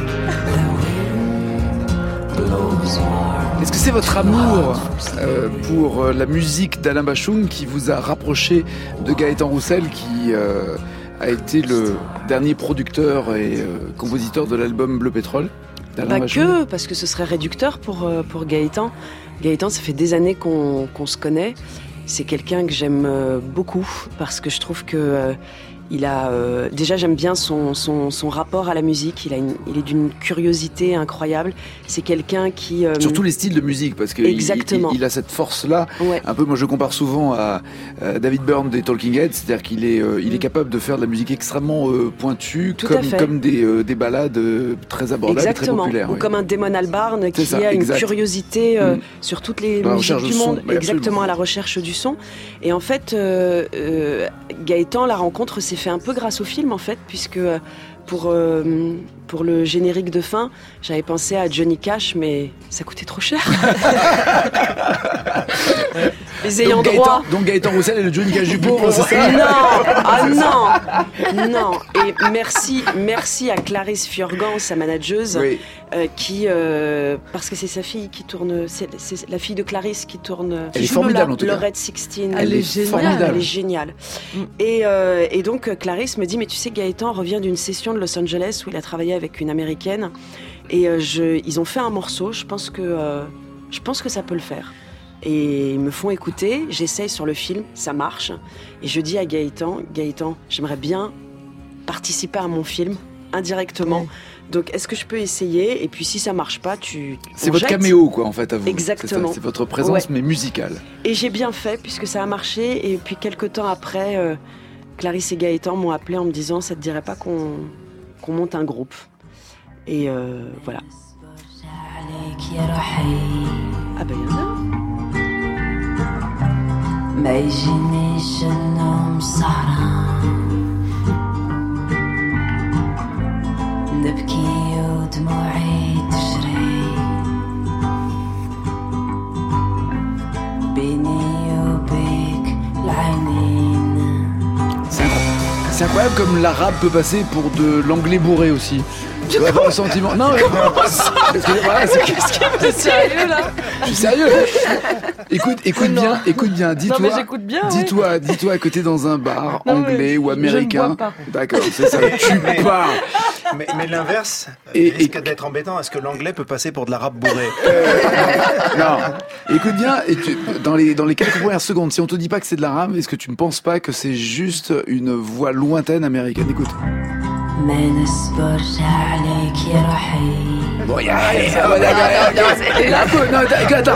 Est-ce que c'est votre amour euh, pour euh, la musique d'Alain Bachung qui vous a rapproché de Gaëtan Roussel, qui euh, a été le dernier producteur et euh, compositeur de l'album Bleu Pétrole d'Alain Pas Bachung? que, parce que ce serait réducteur pour, euh, pour Gaëtan. Gaëtan, ça fait des années qu'on, qu'on se connaît. C'est quelqu'un que j'aime euh, beaucoup, parce que je trouve que... Euh, Il a euh, déjà j'aime bien son, son, son rapport à la musique. Il a une, il est d'une curiosité incroyable. C'est quelqu'un qui euh, sur tous les styles de musique, parce que il, il, il a cette force là. Ouais. Un peu, moi je compare souvent à, à David Byrne des Talking Heads, c'est-à-dire qu'il est euh, il est capable de faire de la musique extrêmement euh, pointue, tout comme comme des euh, des ballades euh, très abordables, exactement. Et très populaires. Ou ouais. comme un Damon Albarn qui ça, a exact. une curiosité euh, mmh. sur toutes les la musiques du monde, son, exactement à la recherche du son. Et en fait, euh, euh, Gaëtan, la rencontre s'est fait un peu grâce au film. En fait, puisque pour, euh, pour le générique de fin, j'avais pensé à Johnny Cash, mais ça coûtait trop cher. Les ayants donc, droit. Gaëtan, donc Gaëtan Roussel est le Johnny Cash du pauvre, c'est ça? Non, ah non, non. Et merci, merci à Clarisse Fiorgan, sa manageuse, oui. euh, qui, euh, parce que c'est sa fille qui tourne, c'est, c'est la fille de Clarisse qui tourne. Elle est formidable en tout cas. Lorette sixteen. Elle, elle est géniale. Elle est géniale. Mm. Et, euh, et donc Clarisse me dit, mais tu sais, Gaëtan revient d'une session de Los Angeles où il a travaillé avec une américaine, et euh, je, ils ont fait un morceau. Je pense que, euh, je pense que ça peut le faire. Et ils me font écouter, j'essaye sur le film, ça marche. Et je dis à Gaëtan, Gaëtan, j'aimerais bien participer à mon film, indirectement. Mmh. Donc, est-ce que je peux essayer? Et puis, si ça marche pas, tu... C'est votre jette. Caméo, quoi, en fait, à vous. Exactement. C'est, c'est votre présence, ouais. mais musicale. Et j'ai bien fait, puisque ça a marché. Et puis, quelques temps après, euh, Clarisse et Gaëtan m'ont appelé en me disant, ça te dirait pas qu'on, qu'on monte un groupe? Et euh, voilà. Ah ben, il y en a. ما يجينيش النوم سهران نبكي ودموعي تجري بيني وبيك العينين. C'est incroyable comme l'arabe peut passer pour de l'anglais bourré aussi. Tu dois avoir le sentiment. Non, mais parce que, voilà, c'est... Qu'est-ce qu'il est sérieux là? Je suis sérieux. Écoute, écoute bien, écoute bien. Dis-toi, non, mais j'écoute bien, dis-toi, oui. dis-toi que t'es dans un bar non, anglais ou américain. Je ne bois pas. D'accord, c'est ça. Tu pars. Mais, mais l'inverse et, risque et... d'être embêtant. Est-ce que l'anglais peut passer pour de l'arabe bourré? euh, Non. Écoute bien. Et tu, dans les dans les quelques premières secondes, si on te dit pas que c'est de l'arabe, est-ce que tu ne penses pas que c'est juste une voix lointaine américaine? Écoute. Bon, y a, attends.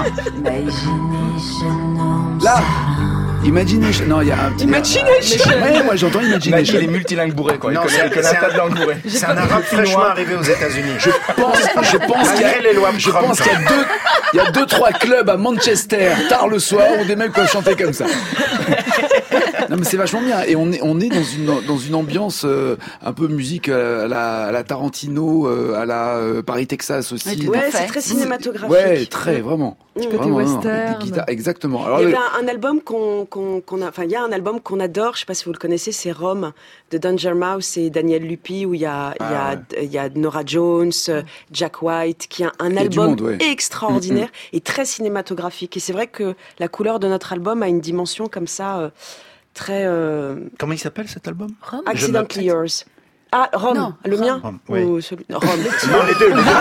Là, Imagination. Non, il y a un petit. Imagination. Ouais, moi j'entends Imagination. Il est multilingue bourré, quoi. Non, il connaît, c'est, il connaît un tas de langues bourrées. C'est un arabe fraîchement arrivé aux États-Unis. Je pense, je pense qu'il y a, les lois je pense qu'il y a deux, il y a deux, trois clubs à Manchester tard le soir où des mecs peuvent chanter comme ça. Non mais c'est vachement bien, et on est on est dans une dans une ambiance euh, un peu musique à la, à la Tarantino, euh, à la euh, Paris Texas aussi. Ouais, c'est très cinématographique. Ouais, très vraiment. Mmh. Vraiment, Côté western. Guitare, exactement. Alors, il y avait le... un, un album qu'on qu'on qu'on a, enfin il y a un album qu'on adore, je sais pas si vous le connaissez, c'est Rome de Danger Mouse et Daniel Lupi, où il y a il y a il y a Norah Jones, Jack White, qui a un album monde, ouais. extraordinaire mmh. et très cinématographique. Et c'est vrai que la couleur de notre album a une dimension comme ça. Euh, Très. Euh... Comment il s'appelle cet album? Rome. Accidentally Yours. Ah, Rome, non, le Rome. mien Rome, oui. ou celui... Rome. Non, les deux. Les deux.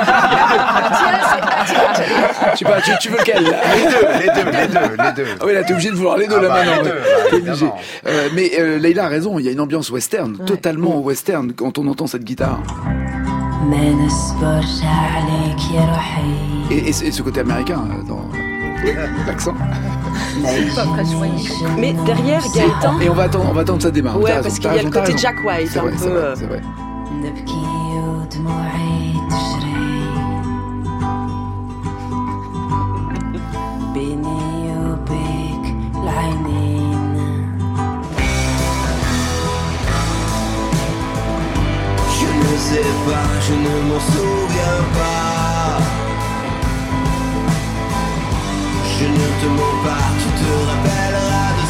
Je sais pas, tu, tu veux lequel là? Les deux, les deux, les deux, les deux. Ah oui, là, t'es obligé de vouloir les deux ah là bah, maintenant. Les deux, ouais. bah, obligé. Euh, mais euh, Leïla a raison, il y a une ambiance western, ouais. totalement western quand on entend cette guitare. Et, et, et ce côté américain euh, dans l'accent. Mais derrière Gaëtan. Et on va attendre, on va attendre ça démarre. Ouais, parce qu'il y a le côté Jack White c'est un vrai, peu. C'est vrai, c'est vrai. Je ne sais pas, je ne m'en souviens pas. Je ne te mens pas, tu te rappelleras de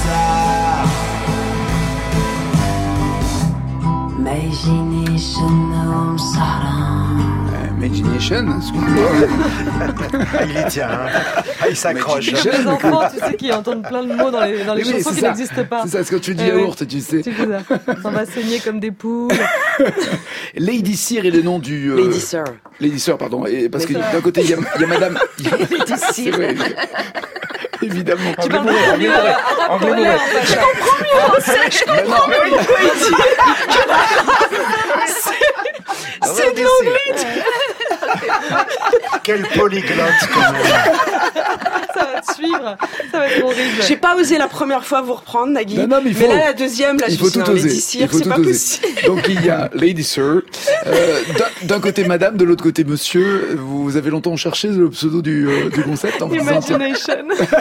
ça. Imagination Imagination, excuse-moi. Ah, il y tient, hein. Ah, il s'accroche. Comme les enfants, tu sais, qui entendent plein de mots dans les, dans les oui, chansons qui ça. n'existent pas. C'est ça, c'est quand tu dis Eh yaourt, oui. tu sais. Tu fais ça. On va saigner comme des poules. Lady Sir est le nom du... Euh... Lady Sir. Lady Sir, pardon. Et parce que d'un côté, il y, y a madame... Y a... Lady Sir. Vrai, évidemment. Tu parles beaucoup mieux arabe qu'anglais, en fait. Je comprends mieux français, je comprends mieux. C'est de l'anglais. Quel polyglotte, quand même. Ça va te suivre. Ça va être horrible. J'ai pas osé la première fois vous reprendre, Nagui. Non, non, mais, il faut, mais là, la deuxième, là, il je faut me suis tout dit, oser. Lady Sir, c'est pas oser. possible. Donc il y a Lady Sir. Euh, d'un, d'un côté madame, de l'autre côté monsieur. Vous avez longtemps cherché le pseudo du, euh, du concept en Imagination.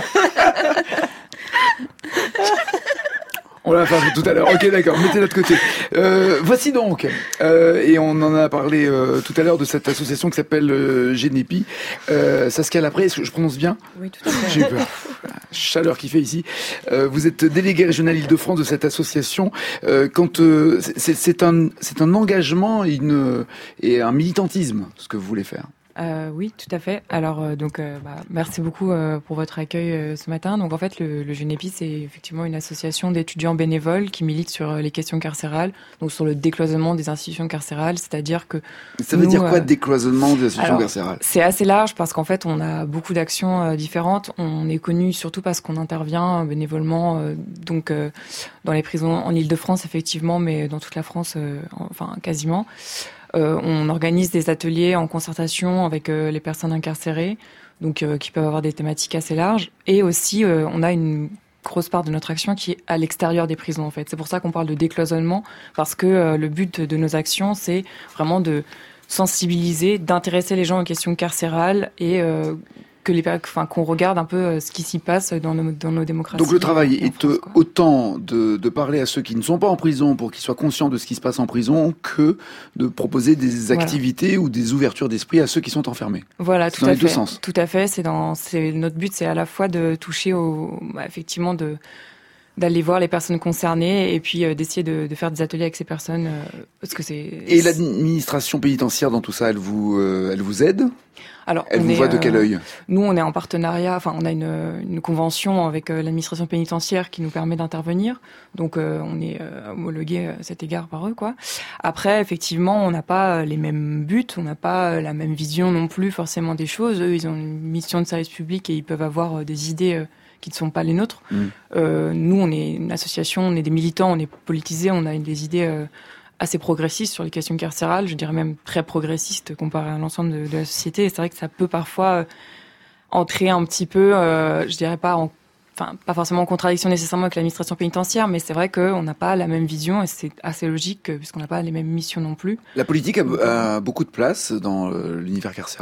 On l'a fait tout à l'heure. Ok, d'accord. Mettez-la de côté. Euh, voici donc, euh, et on en a parlé euh, tout à l'heure de cette association qui s'appelle euh, Génépi. Euh, Saskia Lapré, est-ce que je prononce bien ? Oui, tout à fait. J'ai eu peur. Chaleur qui fait ici. Euh, vous êtes délégué régional Île-de-France de cette association. Euh, quand euh, c'est, c'est un c'est un engagement et une et un militantisme ce que vous voulez faire. Euh, oui, tout à fait. Alors, euh, donc, euh, bah, merci beaucoup euh, pour votre accueil euh, ce matin. Donc, en fait, le, le Génépi, c'est effectivement une association d'étudiants bénévoles qui milite sur euh, les questions carcérales, donc sur le décloisonnement des institutions carcérales, c'est-à-dire que... Ça veut nous, dire quoi, euh, décloisonnement des institutions alors, carcérales ? C'est assez large parce qu'en fait, on a beaucoup d'actions euh, différentes. On est connu surtout parce qu'on intervient euh, bénévolement, euh, donc euh, dans les prisons en Île-de-France, effectivement, mais dans toute la France, euh, enfin, quasiment. Euh, on organise des ateliers en concertation avec euh, les personnes incarcérées, donc euh, qui peuvent avoir des thématiques assez larges. Et aussi, euh, on a une grosse part de notre action qui est à l'extérieur des prisons, en fait. C'est pour ça qu'on parle de décloisonnement, parce que euh, le but de nos actions, c'est vraiment de sensibiliser, d'intéresser les gens aux questions carcérales et euh, que les, enfin, qu'on regarde un peu ce qui s'y passe dans nos, dans nos démocraties. Donc le travail est France, autant de, de parler à ceux qui ne sont pas en prison pour qu'ils soient conscients de ce qui se passe en prison que de proposer des activités voilà. ou des ouvertures d'esprit à ceux qui sont enfermés. Voilà, c'est tout dans à les fait. Deux sens. Tout à fait. C'est dans, c'est notre but, c'est à la fois de toucher au, bah, effectivement de d'aller voir les personnes concernées et puis euh, d'essayer de, de faire des ateliers avec ces personnes euh, parce que c'est. Et l'administration pénitentiaire dans tout ça, elle vous, euh, elle vous aide ? Alors, elle on vous est, voit de quel œil ? euh, Nous, on est en partenariat. Enfin, on a une, une convention avec euh, l'administration pénitentiaire qui nous permet d'intervenir. Donc, euh, on est euh, homologué à cet égard par eux, quoi. Après, effectivement, on n'a pas les mêmes buts, on n'a pas la même vision non plus forcément des choses. Eux, ils ont une mission de service public et ils peuvent avoir euh, des idées euh, qui ne sont pas les nôtres. Mmh. Euh, nous, on est une association, on est des militants, on est politisés, on a des idées euh, assez progressistes sur les questions carcérales, je dirais même très progressistes comparé à l'ensemble de, de la société. Et c'est vrai que ça peut parfois euh, entrer un petit peu, euh, je dirais pas en, enfin pas forcément en contradiction nécessairement avec l'administration pénitentiaire, mais c'est vrai qu'on n'a pas la même vision et c'est assez logique puisqu'on n'a pas les mêmes missions non plus. La politique a, a beaucoup de place dans l'univers carcéral ?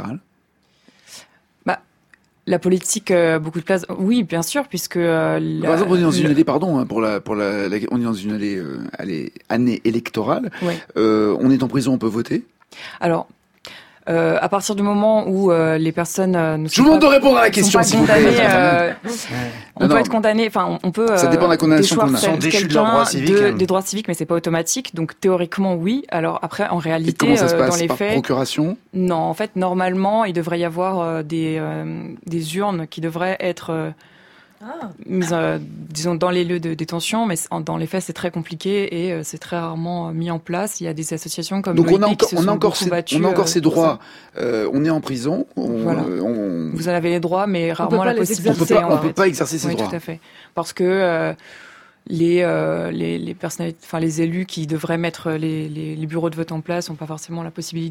La politique a beaucoup de place, oui, bien sûr, puisque... Euh, la, Par exemple, on est dans une année, pardon, pour la, pour la, la on est dans une année, euh, allez, année électorale. Ouais. Euh, on est en prison, on peut voter. Alors, euh, à partir du moment où euh, les personnes euh, ne sont Je vous demande de répondre à la question, pas s'il vous condamnées, plaît. Euh, on non, peut non. être condamné, enfin, on, on peut... Euh, Ça dépend de la condamnation qu'on a. Ils sont déchus de leurs droits civiques. De, des droits civiques, mais c'est pas automatique. Donc, théoriquement, oui. Alors, après, en réalité, Et comment ça se euh, passe, dans les par faits... procuration ? Non, en fait, normalement, il devrait y avoir euh, des, euh, des urnes qui devraient être... Euh, Ah. mise, euh, disons, dans les lieux de détention, mais dans les faits, c'est très compliqué et euh, c'est très rarement euh, mis en place. Il y a des associations comme Donc l'O I on a P encore, qui se on a sont encore, beaucoup ces, battues, on a encore euh, ces droits. Euh, on est en prison. On, voilà. on... Vous en avez les droits, mais rarement la possibilité. On peut pas, on peut pas exercer ces oui, droits. Tout à fait, parce que euh, les euh, les les personnalités, enfin les élus qui devraient mettre les, les les bureaux de vote en place n'ont pas forcément la possibilité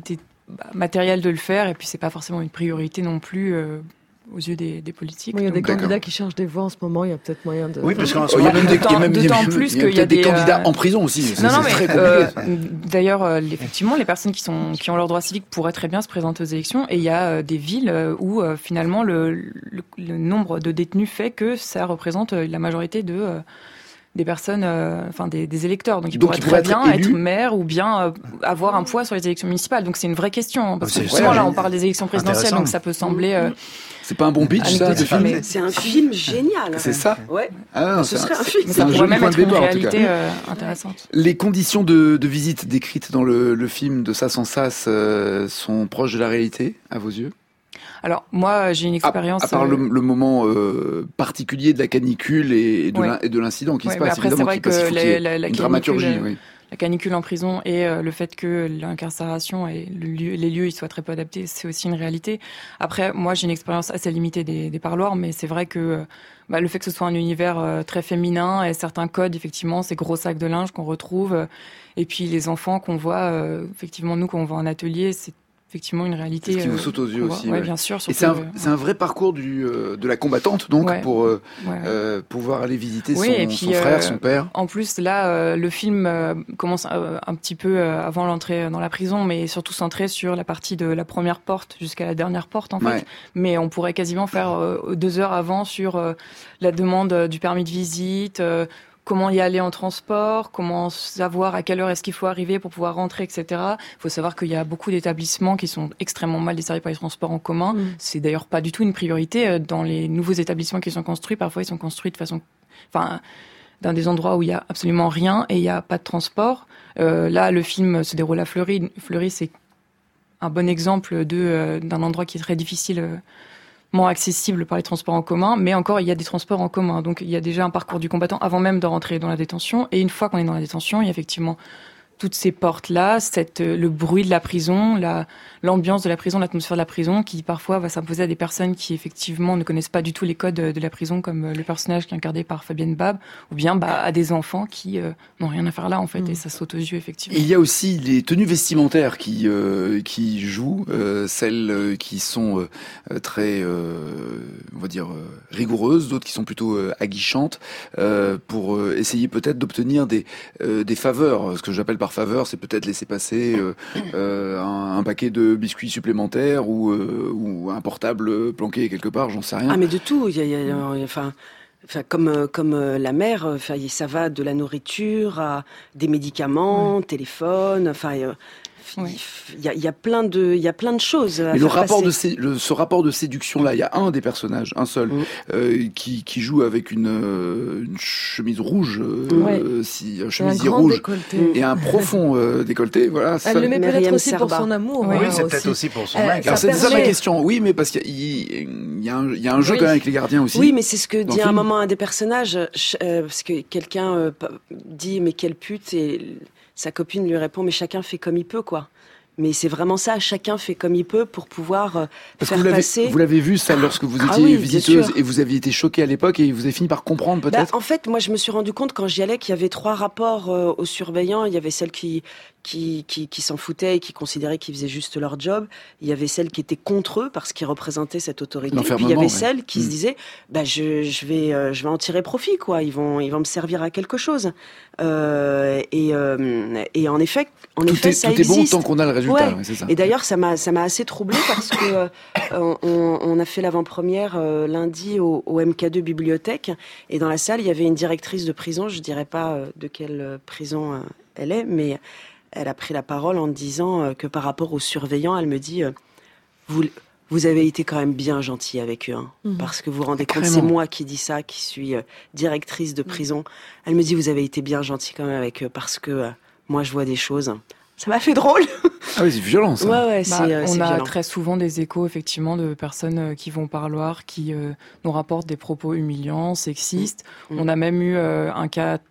bah, matériel de le faire, et puis c'est pas forcément une priorité non plus euh, aux yeux des, des politiques. Il y a des D'accord. candidats qui cherchent des voix en ce moment, il y a peut-être moyen de... Oui, parce qu'en ce Oh, il y a moment, même des, il y a même, il y a D'autant même- plus il y a qu'il y a peut-être des des, candidats euh, en prison aussi. C'est- Non, non, c'est mais très euh, compliqué. d'ailleurs, euh, effectivement, les personnes qui sont qui ont leur droit civique pourraient très bien se présenter aux élections. Et il y a euh, des villes euh, où euh, finalement le, le, le nombre de détenus fait que ça représente euh, la majorité de euh, des personnes, euh, enfin des, des électeurs. Donc ils Donc, pourraient ils très pourraient être bien être, élus. maire ou bien euh, avoir un poids sur les élections municipales. Donc c'est une vraie question, hein, parce C'est que souvent vrai, là oui. on parle des élections présidentielles, Intéressant. donc ça peut sembler. Euh, C'est pas un bon pitch, ça, de anecdotique, film mais- C'est un film génial. C'est ça Ouais. Ah, non, Ce c'est serait un c'est- film. mais c'est ça un pourrait joli même point être de une départ, en tout cas. réalité euh, intéressante. Les conditions de, de visite décrites dans le, le film de Sas en Sas euh, sont proches de la réalité, à vos yeux? Alors moi j'ai une À, expérience. à part le, euh, le moment euh, particulier de la canicule et, et de Ouais. l'in- et de l'incident qui Ouais, se mais passe, après, c'est évidemment, vrai qui passe, il que faut qu'il y ait la- la- la une canicule, dramaturgie, euh, oui. La canicule en prison et euh, le fait que l'incarcération et le lieu, les lieux ils soient très peu adaptés, c'est aussi une réalité. Après, moi j'ai une expérience assez limitée des, des parloirs, mais c'est vrai que euh, bah, le fait que ce soit un univers euh, très féminin et certains codes, effectivement, ces gros sacs de linge qu'on retrouve, euh, et puis les enfants qu'on voit, euh, effectivement nous qu'on voit en atelier, c'est effectivement une réalité. C'est ce qui vous euh, saute aux yeux qu'on voit. aussi. Ouais, ouais. bien sûr. Et surtout, c'est un, euh, c'est un vrai parcours du, euh, de la combattante, donc, Ouais. pour euh, ouais. euh, pouvoir aller visiter Oui, son, et puis, son frère, euh, son père. En plus, là, euh, le film euh, commence euh, un petit peu euh, avant l'entrée dans la prison, mais surtout centré sur la partie de la première porte jusqu'à la dernière porte, en fait. Ouais. Mais on pourrait quasiment faire euh, deux heures avant sur euh, la demande euh, du permis de visite, euh, comment y aller en transport, comment savoir à quelle heure est-ce qu'il faut arriver pour pouvoir rentrer, et cetera. Il faut savoir qu'il y a beaucoup d'établissements qui sont extrêmement mal desservis par les transports en commun. Mm. C'est d'ailleurs pas du tout une priorité euh, dans les nouveaux établissements qui sont construits. Parfois, ils sont construits de façon... Enfin, dans des endroits où il y a absolument rien et il n'y a pas de transport. Euh, là, le film se déroule à Fleury. Fleury, c'est un bon exemple de, euh, d'un endroit qui est très difficile... Euh, moins accessible par les transports en commun, mais encore il y a des transports en commun, donc il y a déjà un parcours du combattant avant même de rentrer dans la détention, et une fois qu'on est dans la détention, il y a effectivement toutes ces portes-là, cette, le bruit de la prison, la, l'ambiance de la prison, l'atmosphère de la prison, qui parfois va s'imposer à des personnes qui effectivement ne connaissent pas du tout les codes de la prison, comme le personnage qui est incarné par Fabienne Bab, ou bien bah, à des enfants qui euh, n'ont rien à faire là en fait, mmh. et ça saute aux yeux effectivement. Et il y a aussi les tenues vestimentaires qui euh, qui jouent, euh, celles qui sont euh, très, euh, on va dire, euh, rigoureuses, d'autres qui sont plutôt euh, aguichantes, euh, pour euh, essayer peut-être d'obtenir des euh, des faveurs. Ce que j'appelle par faveur, c'est peut-être laisser passer euh, euh, un, un paquet de biscuits supplémentaires ou euh, ou un portable planqué quelque part, j'en sais rien. Ah mais de tout, il y a, il y a, enfin. Enfin, comme comme la mère, enfin, ça va de la nourriture à des médicaments, ouais. téléphone, enfin. Il oui. y, a, il y a plein de, il y a plein de choses. À Mais le rapport passer. de sé, le, ce rapport de séduction là, il y a un des personnages, un seul, mmh. euh, qui, qui joue avec une, euh, une chemise rouge, euh, ouais. si un chemisier rouge décolleté. et un profond euh, décolleté, voilà. Elle ça. le met peut-être aussi pour son amour. Oui, hein, c'est aussi. peut-être aussi pour son euh, mec. Alors c'est permet... ça ma question. Oui, mais parce qu'il y, il y a un, il y a un jeu oui. quand même avec les gardiens aussi. Oui, mais c'est ce que dit à un moment un des personnages, euh, parce que quelqu'un euh, dit mais quelle pute, et sa copine lui répond mais chacun fait comme il peut quoi. Mais c'est vraiment ça, chacun fait comme il peut pour pouvoir euh, Parce faire que vous l'avez, passer... Vous l'avez vu ça lorsque vous étiez ah oui, visiteuse et vous aviez été choquée à l'époque et vous avez fini par comprendre peut-être bah, En fait, moi je me suis rendu compte quand j'y allais qu'il y avait trois rapports euh, aux surveillants. Il y avait celles qui, qui, qui, qui s'en foutaient et qui considéraient qu'ils faisaient juste leur job. Il y avait celles qui étaient contre eux parce qu'ils représentaient cette autorité. Puis il y avait ouais. celles qui mmh. se disaient bah, je, je, vais, euh, je vais en tirer profit, quoi. Ils vont, ils vont me servir à quelque chose. Euh, et, euh, et en effet, en tout effet est, ça tout existe. Tout est bon tant qu'on a le résultat. Ouais. Ouais, c'est ça. Et d'ailleurs, ça m'a, ça m'a assez troublée parce que euh, on, on a fait l'avant-première euh, lundi au, au M K deux Bibliothèque. Et dans la salle, il y avait une directrice de prison. Je dirais pas euh, de quelle prison euh, elle est, mais elle a pris la parole en disant euh, que par rapport aux surveillants, elle me dit euh, vous, vous avez été quand même bien gentil avec eux, hein, mmh. parce que vous vous rendez compte, c'est moi qui dis ça, qui suis euh, directrice de prison. Mmh. Elle me dit vous avez été bien gentil quand même avec eux parce que euh, moi je vois des choses. Ça m'a fait drôle. Ah oui, c'est violent ça. Ouais, ouais, bah, c'est, euh, on c'est a violent. très souvent des échos effectivement de personnes euh, qui vont au parloir, qui euh, nous rapportent des propos humiliants, sexistes. Mmh. On a même eu euh, un cas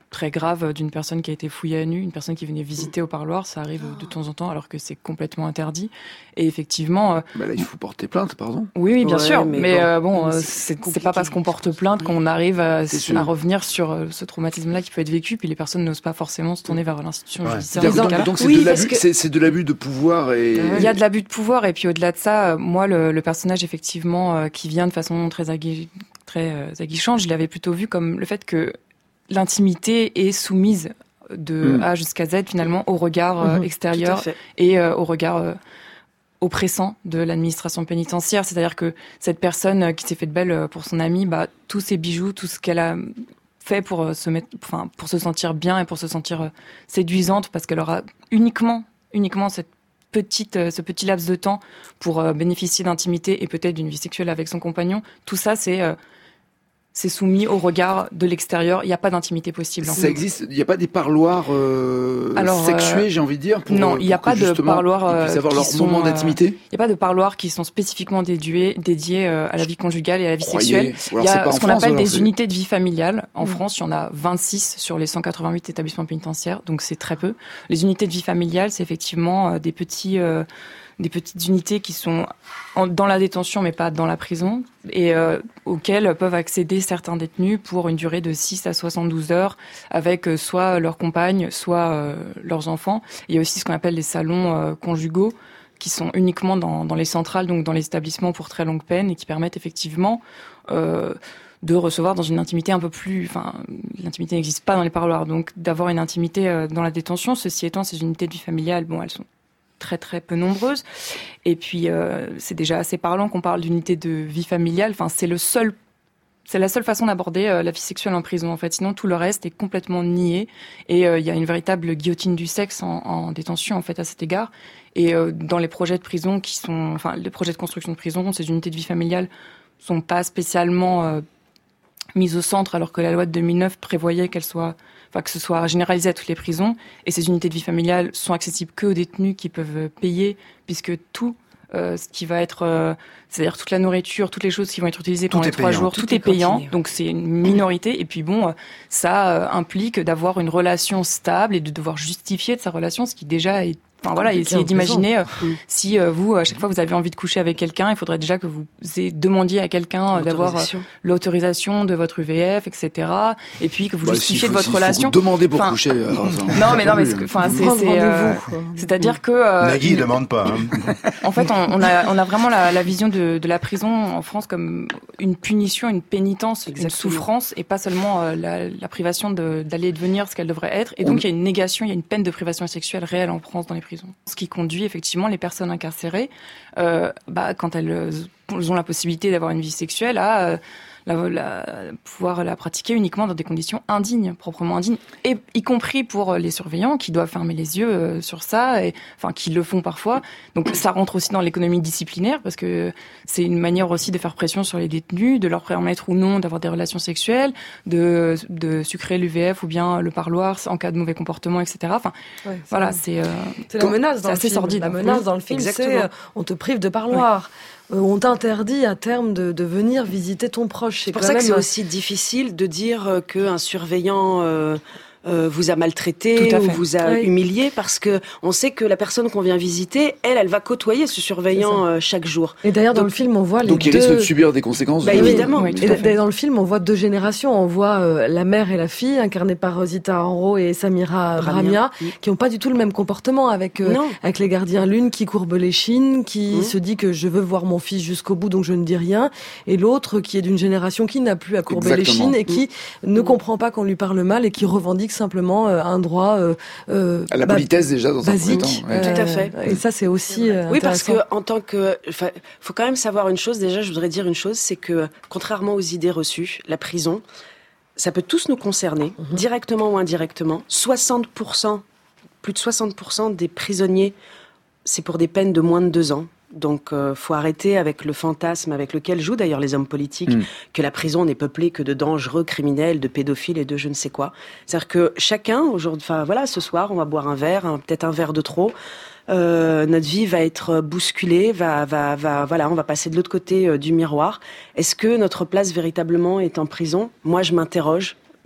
très grave d'une personne qui a été fouillée à nu, une personne qui venait visiter au parloir, ça arrive de temps en temps alors que c'est complètement interdit. Et effectivement... Euh, bah là, il faut porter plainte, pardon. Oui, oui, bien ouais, sûr, mais, mais bon, euh, bon mais c'est, c'est, c'est pas parce qu'on porte plainte qu'on arrive à, à revenir sur ce traumatisme-là qui peut être vécu, puis les personnes n'osent pas forcément se tourner vers l'institution ouais. judiciaire. Donc, donc c'est, oui, de l'abus, que... c'est, c'est de l'abus de pouvoir et... Il y a de l'abus de pouvoir, et puis au-delà de ça, moi, le, le personnage, effectivement, euh, qui vient de façon très, agui... très euh, aguichante, je l'avais plutôt vu comme le fait que l'intimité est soumise de mmh. A jusqu'à Z, finalement, au regard euh, mmh, extérieur et euh, au regard euh, oppressant de l'administration pénitentiaire. C'est-à-dire que cette personne qui s'est faite belle pour son ami, bah, tous ses bijoux, tout ce qu'elle a fait pour se mettre, enfin, pour se sentir bien et pour se sentir euh, séduisante, parce qu'elle aura uniquement, uniquement cette petite, euh, ce petit laps de temps pour euh, bénéficier d'intimité et peut-être d'une vie sexuelle avec son compagnon. Tout ça, c'est euh, c'est soumis au regard de l'extérieur. Il n'y a pas d'intimité possible. En ça fait. existe. Il n'y a pas des parloirs euh, Alors, sexués, euh, j'ai envie de dire. Pour, non, il n'y a pas de parloirs. Ils puissent avoir leur sont, moment d'intimité. Il n'y a pas de parloirs qui sont spécifiquement dédiés, dédiés euh, à la vie conjugale et à la vie sexuelle. Il y a ce qu'on France, appelle alors, des c'est... unités de vie familiale. En mmh. France, il y en a vingt-six sur les cent quatre-vingt-huit établissements pénitentiaires, donc c'est très peu. Les unités de vie familiale, c'est effectivement euh, des petits. Euh, des petites unités qui sont en, dans la détention mais pas dans la prison et euh, auxquelles peuvent accéder certains détenus pour une durée de six à soixante-douze heures avec euh, soit leurs compagnes, soit euh, leurs enfants. Il y a aussi ce qu'on appelle les salons euh, conjugaux qui sont uniquement dans, dans les centrales, donc dans les établissements pour très longue peine et qui permettent effectivement euh, de recevoir dans une intimité un peu plus... Enfin, l'intimité n'existe pas dans les parloirs, donc d'avoir une intimité euh, dans la détention. Ceci étant, ces unités de vie familiale, bon, elles sont très très peu nombreuses. Et puis, euh, c'est déjà assez parlant qu'on parle d'unité de vie familiale. Enfin, c'est le seul, c'est la seule façon d'aborder euh, la vie sexuelle en prison, en fait. Sinon, tout le reste est complètement nié. Et il euh, y a une véritable guillotine du sexe en, en détention, en fait, à cet égard. Et euh, dans les projets de prison qui sont... Enfin, les projets de construction de prison, ces unités de vie familiale sont pas spécialement euh, mises au centre, alors que la loi de deux mille neuf prévoyait qu'elles soient... Enfin, que ce soit généralisé à toutes les prisons. Et ces unités de vie familiale sont accessibles qu'aux détenus qui peuvent payer, puisque tout euh, ce qui va être... Euh, c'est-à-dire toute la nourriture, toutes les choses qui vont être utilisées pendant les trois jours, tout, tout est, est payant. Continué. Donc c'est une minorité. Et puis bon, ça euh, implique d'avoir une relation stable et de devoir justifier de sa relation, ce qui déjà est... Enfin voilà, essayez d'imaginer euh, mmh. si euh, vous, à chaque fois vous avez envie de coucher avec quelqu'un, il faudrait déjà que vous demandiez à quelqu'un euh, d'avoir euh, l'autorisation de votre U V F, et cetera. Et puis que vous bah, justifiez de votre relation. Vous demandez pour enfin, coucher. Alors, non mais non mais enfin c'est, c'est euh, c'est-à-dire que euh, Nagui ne demande pas. Hein. En fait, on, on a on a vraiment la, la vision de, de la prison en France comme une punition, une pénitence, Exactement. Une souffrance et pas seulement euh, la, la privation de, d'aller et de venir ce qu'elle devrait être. Et donc on... il y a une négation, il y a une peine de privation sexuelle réelle en France dans les prisons. Ce qui conduit effectivement les personnes incarcérées, euh, bah, quand elles ont la possibilité d'avoir une vie sexuelle, à euh, la, la, pouvoir la pratiquer uniquement dans des conditions indignes, proprement indignes, et y compris pour les surveillants qui doivent fermer les yeux euh, sur ça, et enfin qui le font parfois. Donc ça rentre aussi dans l'économie disciplinaire parce que c'est une manière aussi de faire pression sur les détenus, de leur permettre ou non d'avoir des relations sexuelles, de, de sucrer l'U V F ou bien le parloir en cas de mauvais comportement, et cetera. Enfin, ouais, c'est voilà, c'est, euh, c'est la menace dans c'est le assez film. sordide. La menace dans le film, Exactement. c'est euh, on te prive de parloir. Ouais. On t'interdit à terme de, de venir visiter ton proche. C'est, c'est pour ça même... que c'est aussi difficile de dire qu'un surveillant euh, euh, vous a maltraité ou vous a oui. humilié, parce que on sait que la personne qu'on vient visiter, elle, elle va côtoyer ce surveillant euh, chaque jour. Et d'ailleurs, donc, dans le film, on voit les donc deux... il risque de subir des conséquences. Bah, de... évidemment. Oui, et d'ailleurs, dans le film, on voit deux générations. On voit euh, la mère et la fille, incarnées par Rosita Enro et Samira Bramia, oui. qui n'ont pas du tout le même comportement avec euh, avec les gardiens. L'une qui courbe l'échine, qui mmh. se dit que je veux voir mon fils jusqu'au bout, donc je ne dis rien. Et l'autre qui est d'une génération qui n'a plus à courber Exactement. l'échine et qui mmh. ne comprend pas qu'on lui parle mal et qui revendique simplement euh, un droit euh, euh, à la politesse bah, déjà dans basique, un premier temps. Ouais. Euh, Tout à fait. Et ça c'est aussi euh, oui, parce que en tant que, enfin, faut quand même savoir une chose. Déjà, je voudrais dire une chose, c'est que contrairement aux idées reçues, la prison, ça peut tous nous concerner, mm-hmm. directement ou indirectement. soixante pour cent, plus de soixante pour cent des prisonniers, c'est pour des peines de moins de deux ans. Donc, euh, faut arrêter avec le fantasme avec lequel jouent d'ailleurs les hommes politiques, mmh. que la prison n'est peuplée que de dangereux criminels, de pédophiles et de je ne sais quoi. C'est-à-dire que chacun, aujourd'hui, enfin voilà, ce soir, on va boire un verre, hein, peut-être un verre de trop. Euh, notre vie va être bousculée, va, va, va, voilà, on va passer de l'autre côté euh, du miroir. Est-ce que notre place véritablement est en prison ? Moi, je m'interroge.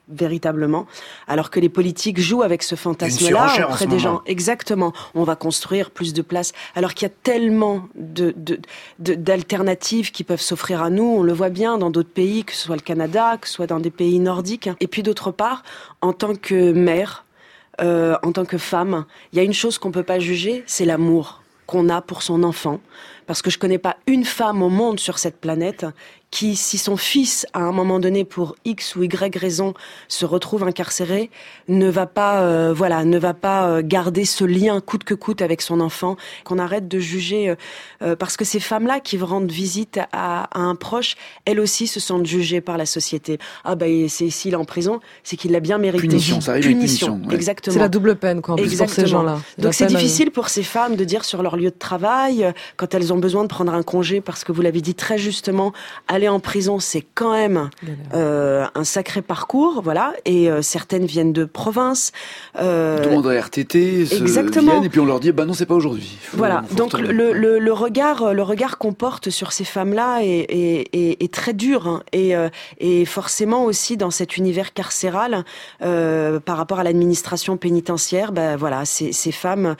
véritablement, alors que les politiques jouent avec ce fantasme-là auprès des gens. Exactement. On va construire plus de places, alors qu'il y a tellement de, de, de, d'alternatives qui peuvent s'offrir à nous. On le voit bien dans d'autres pays, que ce soit le Canada, que ce soit dans des pays nordiques. Et puis d'autre part, en tant que mère, euh, en tant que femme, il y a une chose qu'on peut pas juger, c'est l'amour qu'on a pour son enfant. Parce que je connais pas une femme au monde sur cette planète qui, si son fils, à un moment donné, pour X ou Y raison, se retrouve incarcéré, ne va pas, euh, voilà, ne va pas euh, garder ce lien coûte que coûte avec son enfant. Qu'on arrête de juger, euh, euh, parce que ces femmes-là qui rendent visite à, à un proche, elles aussi se sentent jugées par la société. Ah ben, c'est s'il est en prison, c'est qu'il l'a bien mérité. Punition, ça arrive avec punition. Ouais. Exactement. C'est la double peine, quoi, en plus, pour ces gens-là. C'est Donc c'est peine, difficile euh... pour ces femmes de dire sur leur lieu de travail, quand elles ont besoin de prendre un congé, parce que vous l'avez dit très justement, aller en prison, c'est quand même euh, un sacré parcours, voilà. Et euh, certaines viennent de province. Euh, Demandent à R T T, se exactement. Viennent, et puis on leur dit, bah non, c'est pas aujourd'hui. Faut, voilà. faut Donc le, le, le regard, le regard qu'on porte sur ces femmes-là est, est, est, est très dur, hein. Et, euh, et forcément aussi dans cet univers carcéral, euh, par rapport à l'administration pénitentiaire, bah voilà, ces, ces femmes,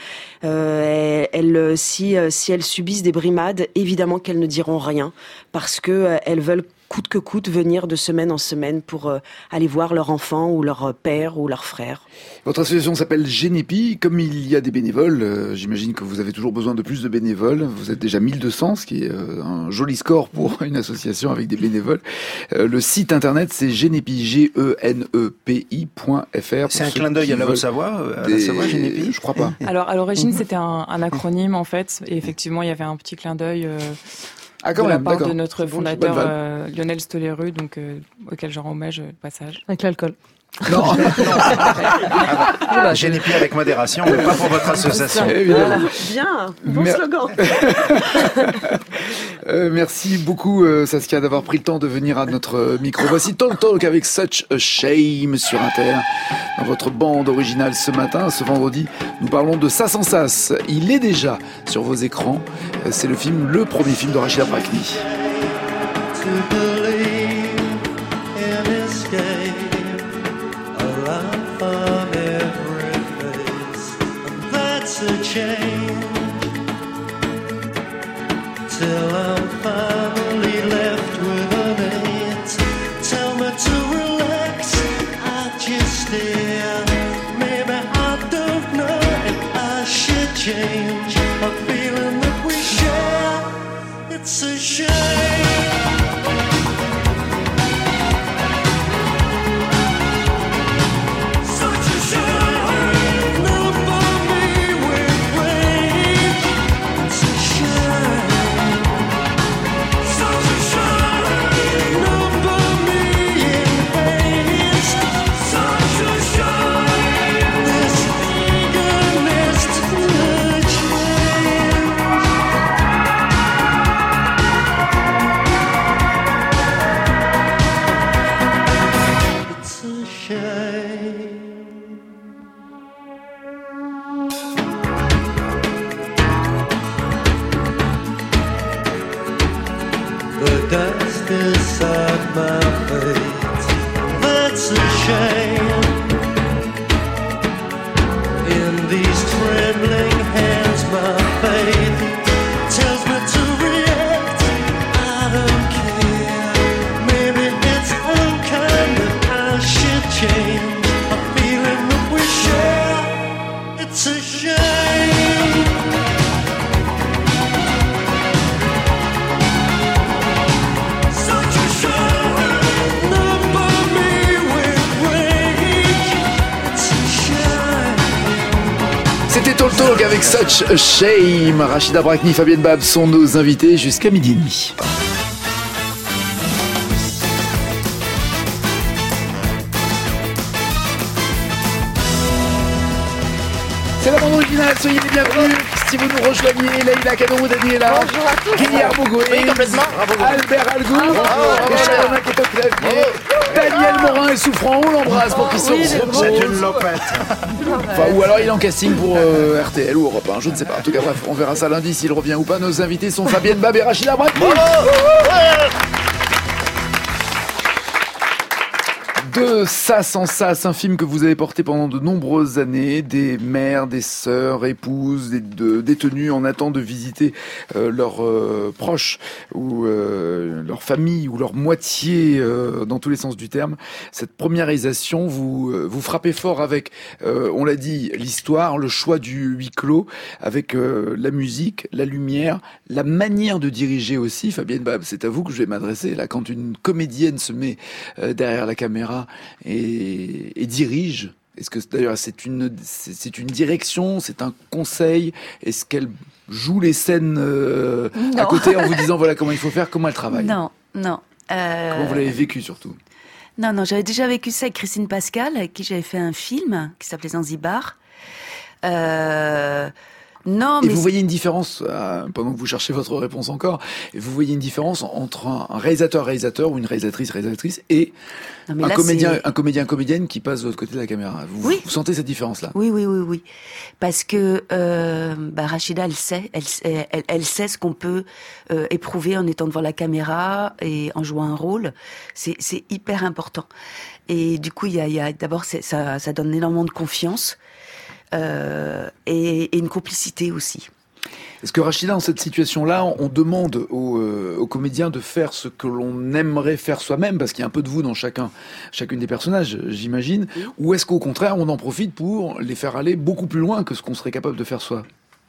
euh, elles, elles, si, si elles subissent des brimades, évidemment qu'elles ne diront rien, parce que euh, elles veulent coûte que coûte venir de semaine en semaine pour euh, aller voir leur enfant ou leur père ou leur frère. Votre association s'appelle Génépi. Comme il y a des bénévoles, euh, j'imagine que vous avez toujours besoin de plus de bénévoles. Vous êtes déjà mille deux cents, ce qui est euh, un joli score pour une association avec des bénévoles. Euh, le site internet, c'est Génépi, G E N E P I point F R. C'est un clin d'œil à la Haute-Savoie, à la Savoie, Génépi ? Je crois pas. Alors, à l'origine, c'était un, un acronyme, en fait. Et effectivement, il y avait un petit clin d'œil... Euh... Ah, quand de même, la part d'accord. de notre fondateur euh, Lionel Stoléru, donc euh, auquel je rends hommage au passage. Avec l'alcool. Non. Voilà, Génépi avec modération, mais pas pour votre association. Voilà. Bien, bon Mer- slogan. euh, merci beaucoup euh, Saskia d'avoir pris le temps de venir à notre micro. Voici Talk Talk avec Such a Shame sur Inter. Dans votre bande originale ce matin, ce vendredi, nous parlons de Ça sans Sas. Il est déjà sur vos écrans. C'est le film, le premier film de Rachida Brakni. A change till I'm finally left with an it. Tell me to relax, I just stare. Maybe I don't know if I should change a feeling that we share. It's a shame. Talk avec Such a Shame. Rachida Brakni, Fabienne Bab sont nos invités jusqu'à midi et demi. C'est la bande originale, soyez les bienvenus. Si vous nous rejoignez, Leïla Kadorou, Daniela, Guillermo Goué, oui, complètement. Albert Algou, Richard qui est au clavier, Daniel Morin est souffrant, on l'embrasse pour qu'il se repose. C'est une lopette. Enfin, ou alors il est en casting pour euh, R T L ou Europe un, je ne sais pas. En tout cas, bref, on verra ça lundi s'il revient ou pas. Nos invités sont Fabienne Bab et Rachida Brakni. De Ça sans Sas, un film que vous avez porté pendant de nombreuses années, des mères, des sœurs, épouses, des de, détenues en attente de visiter euh, leurs euh, proches ou euh, leur famille ou leur moitié euh, dans tous les sens du terme. Cette première réalisation, vous euh, vous frappez fort avec, euh, on l'a dit, l'histoire, le choix du huis clos, avec euh, la musique, la lumière, la manière de diriger aussi. Fabienne Bab, c'est à vous que je vais m'adresser. Là, quand une comédienne se met euh, derrière la caméra et, et dirige, est-ce que d'ailleurs c'est une c'est, c'est une direction, c'est un conseil, est-ce qu'elle joue les scènes euh, à côté en vous disant voilà comment il faut faire, comment elle travaille? Non, non. Euh... Comment vous l'avez vécu surtout? Non, non, j'avais déjà vécu ça avec Christine Pascal, avec qui j'avais fait un film qui s'appelait Zanzibar. Euh... Non, et mais vous voyez une différence, euh, pendant que vous cherchez votre réponse encore, et vous voyez une différence entre un, un réalisateur-réalisateur ou une réalisatrice-réalisatrice et non, un, là, comédien, c'est... un comédien-comédienne qui passe de l'autre côté de la caméra. Vous, oui. vous sentez cette différence-là? Oui, oui, oui, oui. Parce que euh, bah, Rachida, elle sait, elle, elle, elle sait ce qu'on peut euh, éprouver en étant devant la caméra et en jouant un rôle. C'est, c'est hyper important. Et du coup, il y a, il y a d'abord, c'est, ça, ça donne énormément de confiance. Euh, et, et une complicité aussi. Est-ce que Rachida, dans cette situation-là, on demande aux, euh, aux comédiens de faire ce que l'on aimerait faire soi-même, parce qu'il y a un peu de vous dans chacun, chacune des personnages, j'imagine, mmh. ou est-ce qu'au contraire, on en profite pour les faire aller beaucoup plus loin que ce qu'on serait capable de faire soi?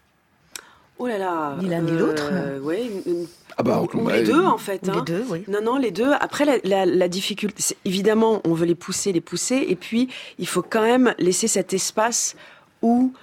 Oh là là, ni l'un ni euh, l'autre. Ouais. Ah bah, ou, ou les deux en fait. Hein. Les deux, oui. Non, non, les deux. Après, la, la, la difficulté, c'est, évidemment, on veut les pousser, les pousser, et puis il faut quand même laisser cet espace où,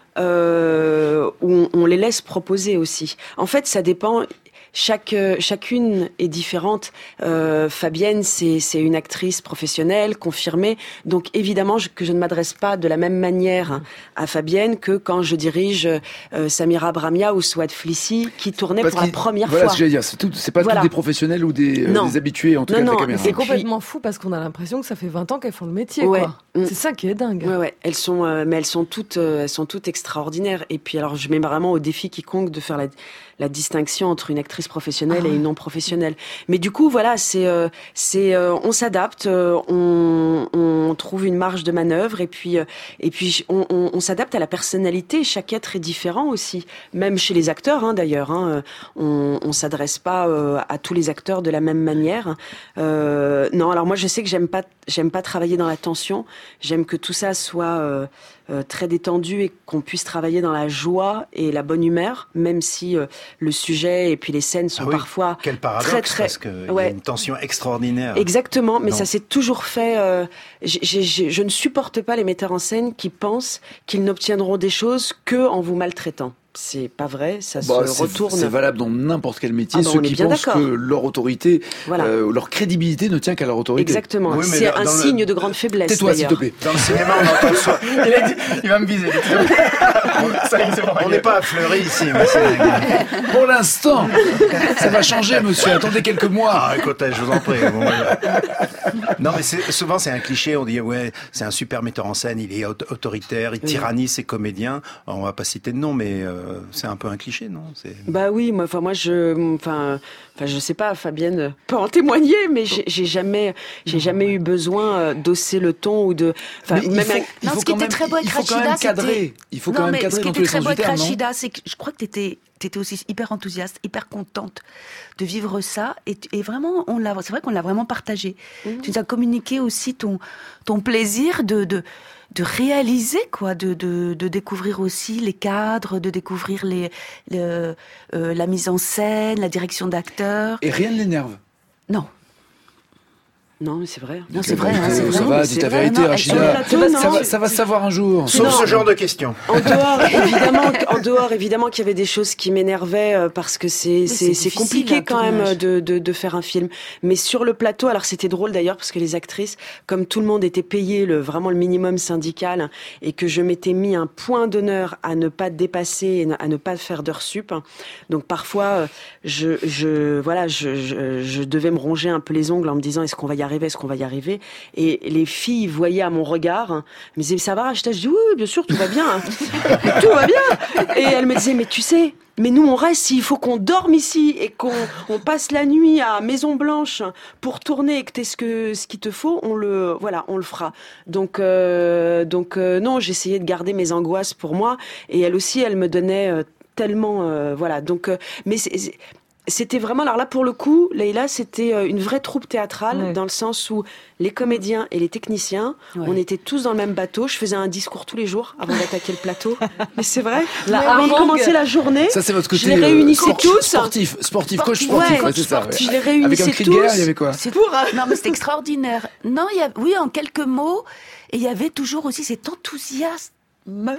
euh, où on, on les laisse proposer aussi. En fait, ça dépend. Chaque, chacune est différente. Euh, Fabienne, c'est, c'est une actrice professionnelle, confirmée. Donc, évidemment, je, que je ne m'adresse pas de la même manière à Fabienne que quand je dirige euh, Samira Bramia ou Souad Flissi, qui tournaient Parce pour la première voilà fois. Voilà ce que j'allais dire. C'est, tout, c'est pas voilà. tous des professionnels ou des, euh, des habitués, en tout non, cas, non, de la caméra. C'est complètement fou parce qu'on a l'impression que ça fait vingt ans qu'elles font le métier, ouais. quoi. Mm. C'est ça qui est dingue. Ouais, ouais. Elles sont, euh, mais elles sont toutes, euh, elles sont toutes extraordinaires. Et puis, alors, je mets vraiment au défi quiconque de faire la, la distinction entre une actrice professionnelle ah. et une non professionnelle. Mais du coup, voilà, c'est, euh, c'est, euh, on s'adapte, euh, on, on trouve une marge de manœuvre, et puis, euh, et puis, on, on, on s'adapte à la personnalité. Chaque être est différent aussi, même chez les acteurs, hein, d'ailleurs. Hein, on, on s'adresse pas euh, à tous les acteurs de la même manière. Euh, non, alors moi, je sais que j'aime pas, j'aime pas travailler dans la tension. J'aime que tout ça soit euh, euh, très détendu et qu'on puisse travailler dans la joie et la bonne humeur, même si euh, le sujet et puis les scènes sont ah oui, parfois quel paradoxe, très très parce qu'il ouais. y a une tension extraordinaire. Exactement, mais non. ça s'est toujours fait. Euh, j'ai, j'ai, je ne supporte pas les metteurs en scène qui pensent qu'ils n'obtiendront des choses que en vous maltraitant. C'est pas vrai, ça bah, se c'est, retourne. C'est valable dans n'importe quel métier. Ah bah, ceux qui pensent d'accord. que leur autorité, voilà. euh, leur crédibilité ne tient qu'à leur autorité. Exactement. Oui, c'est un signe le... de grande faiblesse. Tais-toi, d'ailleurs. s'il te plaît. Dans le cinéma, on entend ça. Il, a dit, il va me viser. Ça, on n'est pas à Fleury ici, mais c'est... Pour l'instant, ça va changer, monsieur. Attendez quelques mois. Ah, écoutez, je vous en prie. Bon, non, mais c'est, souvent, c'est un cliché. On dit, ouais, c'est un super metteur en scène. Il est autoritaire, il tyrannise ses comédiens. Alors, on va pas citer de nom, mais euh, c'est un peu un cliché. Non, c'est... Bah oui, moi, enfin moi je, enfin, enfin je sais pas, Fabienne peut en témoigner, mais j'ai, j'ai jamais, j'ai jamais eu besoin d'osser le ton ou de, enfin même. Il faut, un... il non, faut ce qui était même, très beau avec Rachida, c'était. Il faut non, quand même mais cadrer ce qui dans était tous les très sens beau du avec terme, Rachida, c'est que je crois que t'étais, t'étais aussi hyper enthousiaste, hyper contente de vivre ça, et, et vraiment, on l'a, c'est vrai qu'on l'a vraiment partagé. Mmh. Tu nous as communiqué aussi ton, ton plaisir de, de de réaliser quoi, de, de de découvrir aussi les cadres, de découvrir les, les euh, la mise en scène, la direction d'acteurs. Et rien ne l'énerve. Non. Non, mais c'est vrai. Non, c'est vrai. Hein, c'est ça vrai. va, dis ta vérité, Rachida. Ça, ça, va, ça va savoir un jour. Sauf non. ce genre de questions. En dehors, évidemment, en dehors, évidemment qu'il y avait des choses qui m'énervaient euh, parce que c'est c'est, c'est, c'est compliqué quand même de, de de faire un film. Mais sur le plateau, alors c'était drôle d'ailleurs parce que les actrices, comme tout le monde était payé le vraiment le minimum syndical et que je m'étais mis un point d'honneur à ne pas dépasser et à ne pas faire d'heures sup. Donc parfois, je je voilà, je je, je devais me ronger un peu les ongles en me disant est-ce qu'on va y arriver. arriver, est-ce qu'on va y arriver? Et les filles voyaient à mon regard, hein, me disaient, ça va, Rachida? Je dis, oui, oui, bien sûr, tout va bien. Tout va bien. Et elle me disait, mais tu sais, mais nous on reste, il faut qu'on dorme ici et qu'on on passe la nuit à Maison Blanche pour tourner et que t'aies ce que ce qu'il te faut, on le voilà, on le fera. Donc euh, donc euh, non, j'essayais de garder mes angoisses pour moi et elle aussi, elle me donnait euh, tellement euh, voilà. Donc euh, mais c'est, c'est, c'était vraiment, alors là pour le coup, Leïla, c'était une vraie troupe théâtrale, ouais. Dans le sens où les comédiens et les techniciens, ouais. On était tous dans le même bateau. Je faisais un discours tous les jours avant d'attaquer le plateau. Mais c'est vrai. La avant de commencer la journée, ça c'est votre côté je les réunissais euh, tous. Sportif, sportif, coach sportif. Ouais, ouais, c'est ça. Ouais. Je les réunissais Avec un cri tous. de guerre, il y avait quoi? C'est pour. Non, mais c'était extraordinaire. Non, il y a, oui, en quelques mots, et il y avait toujours aussi cet enthousiasme.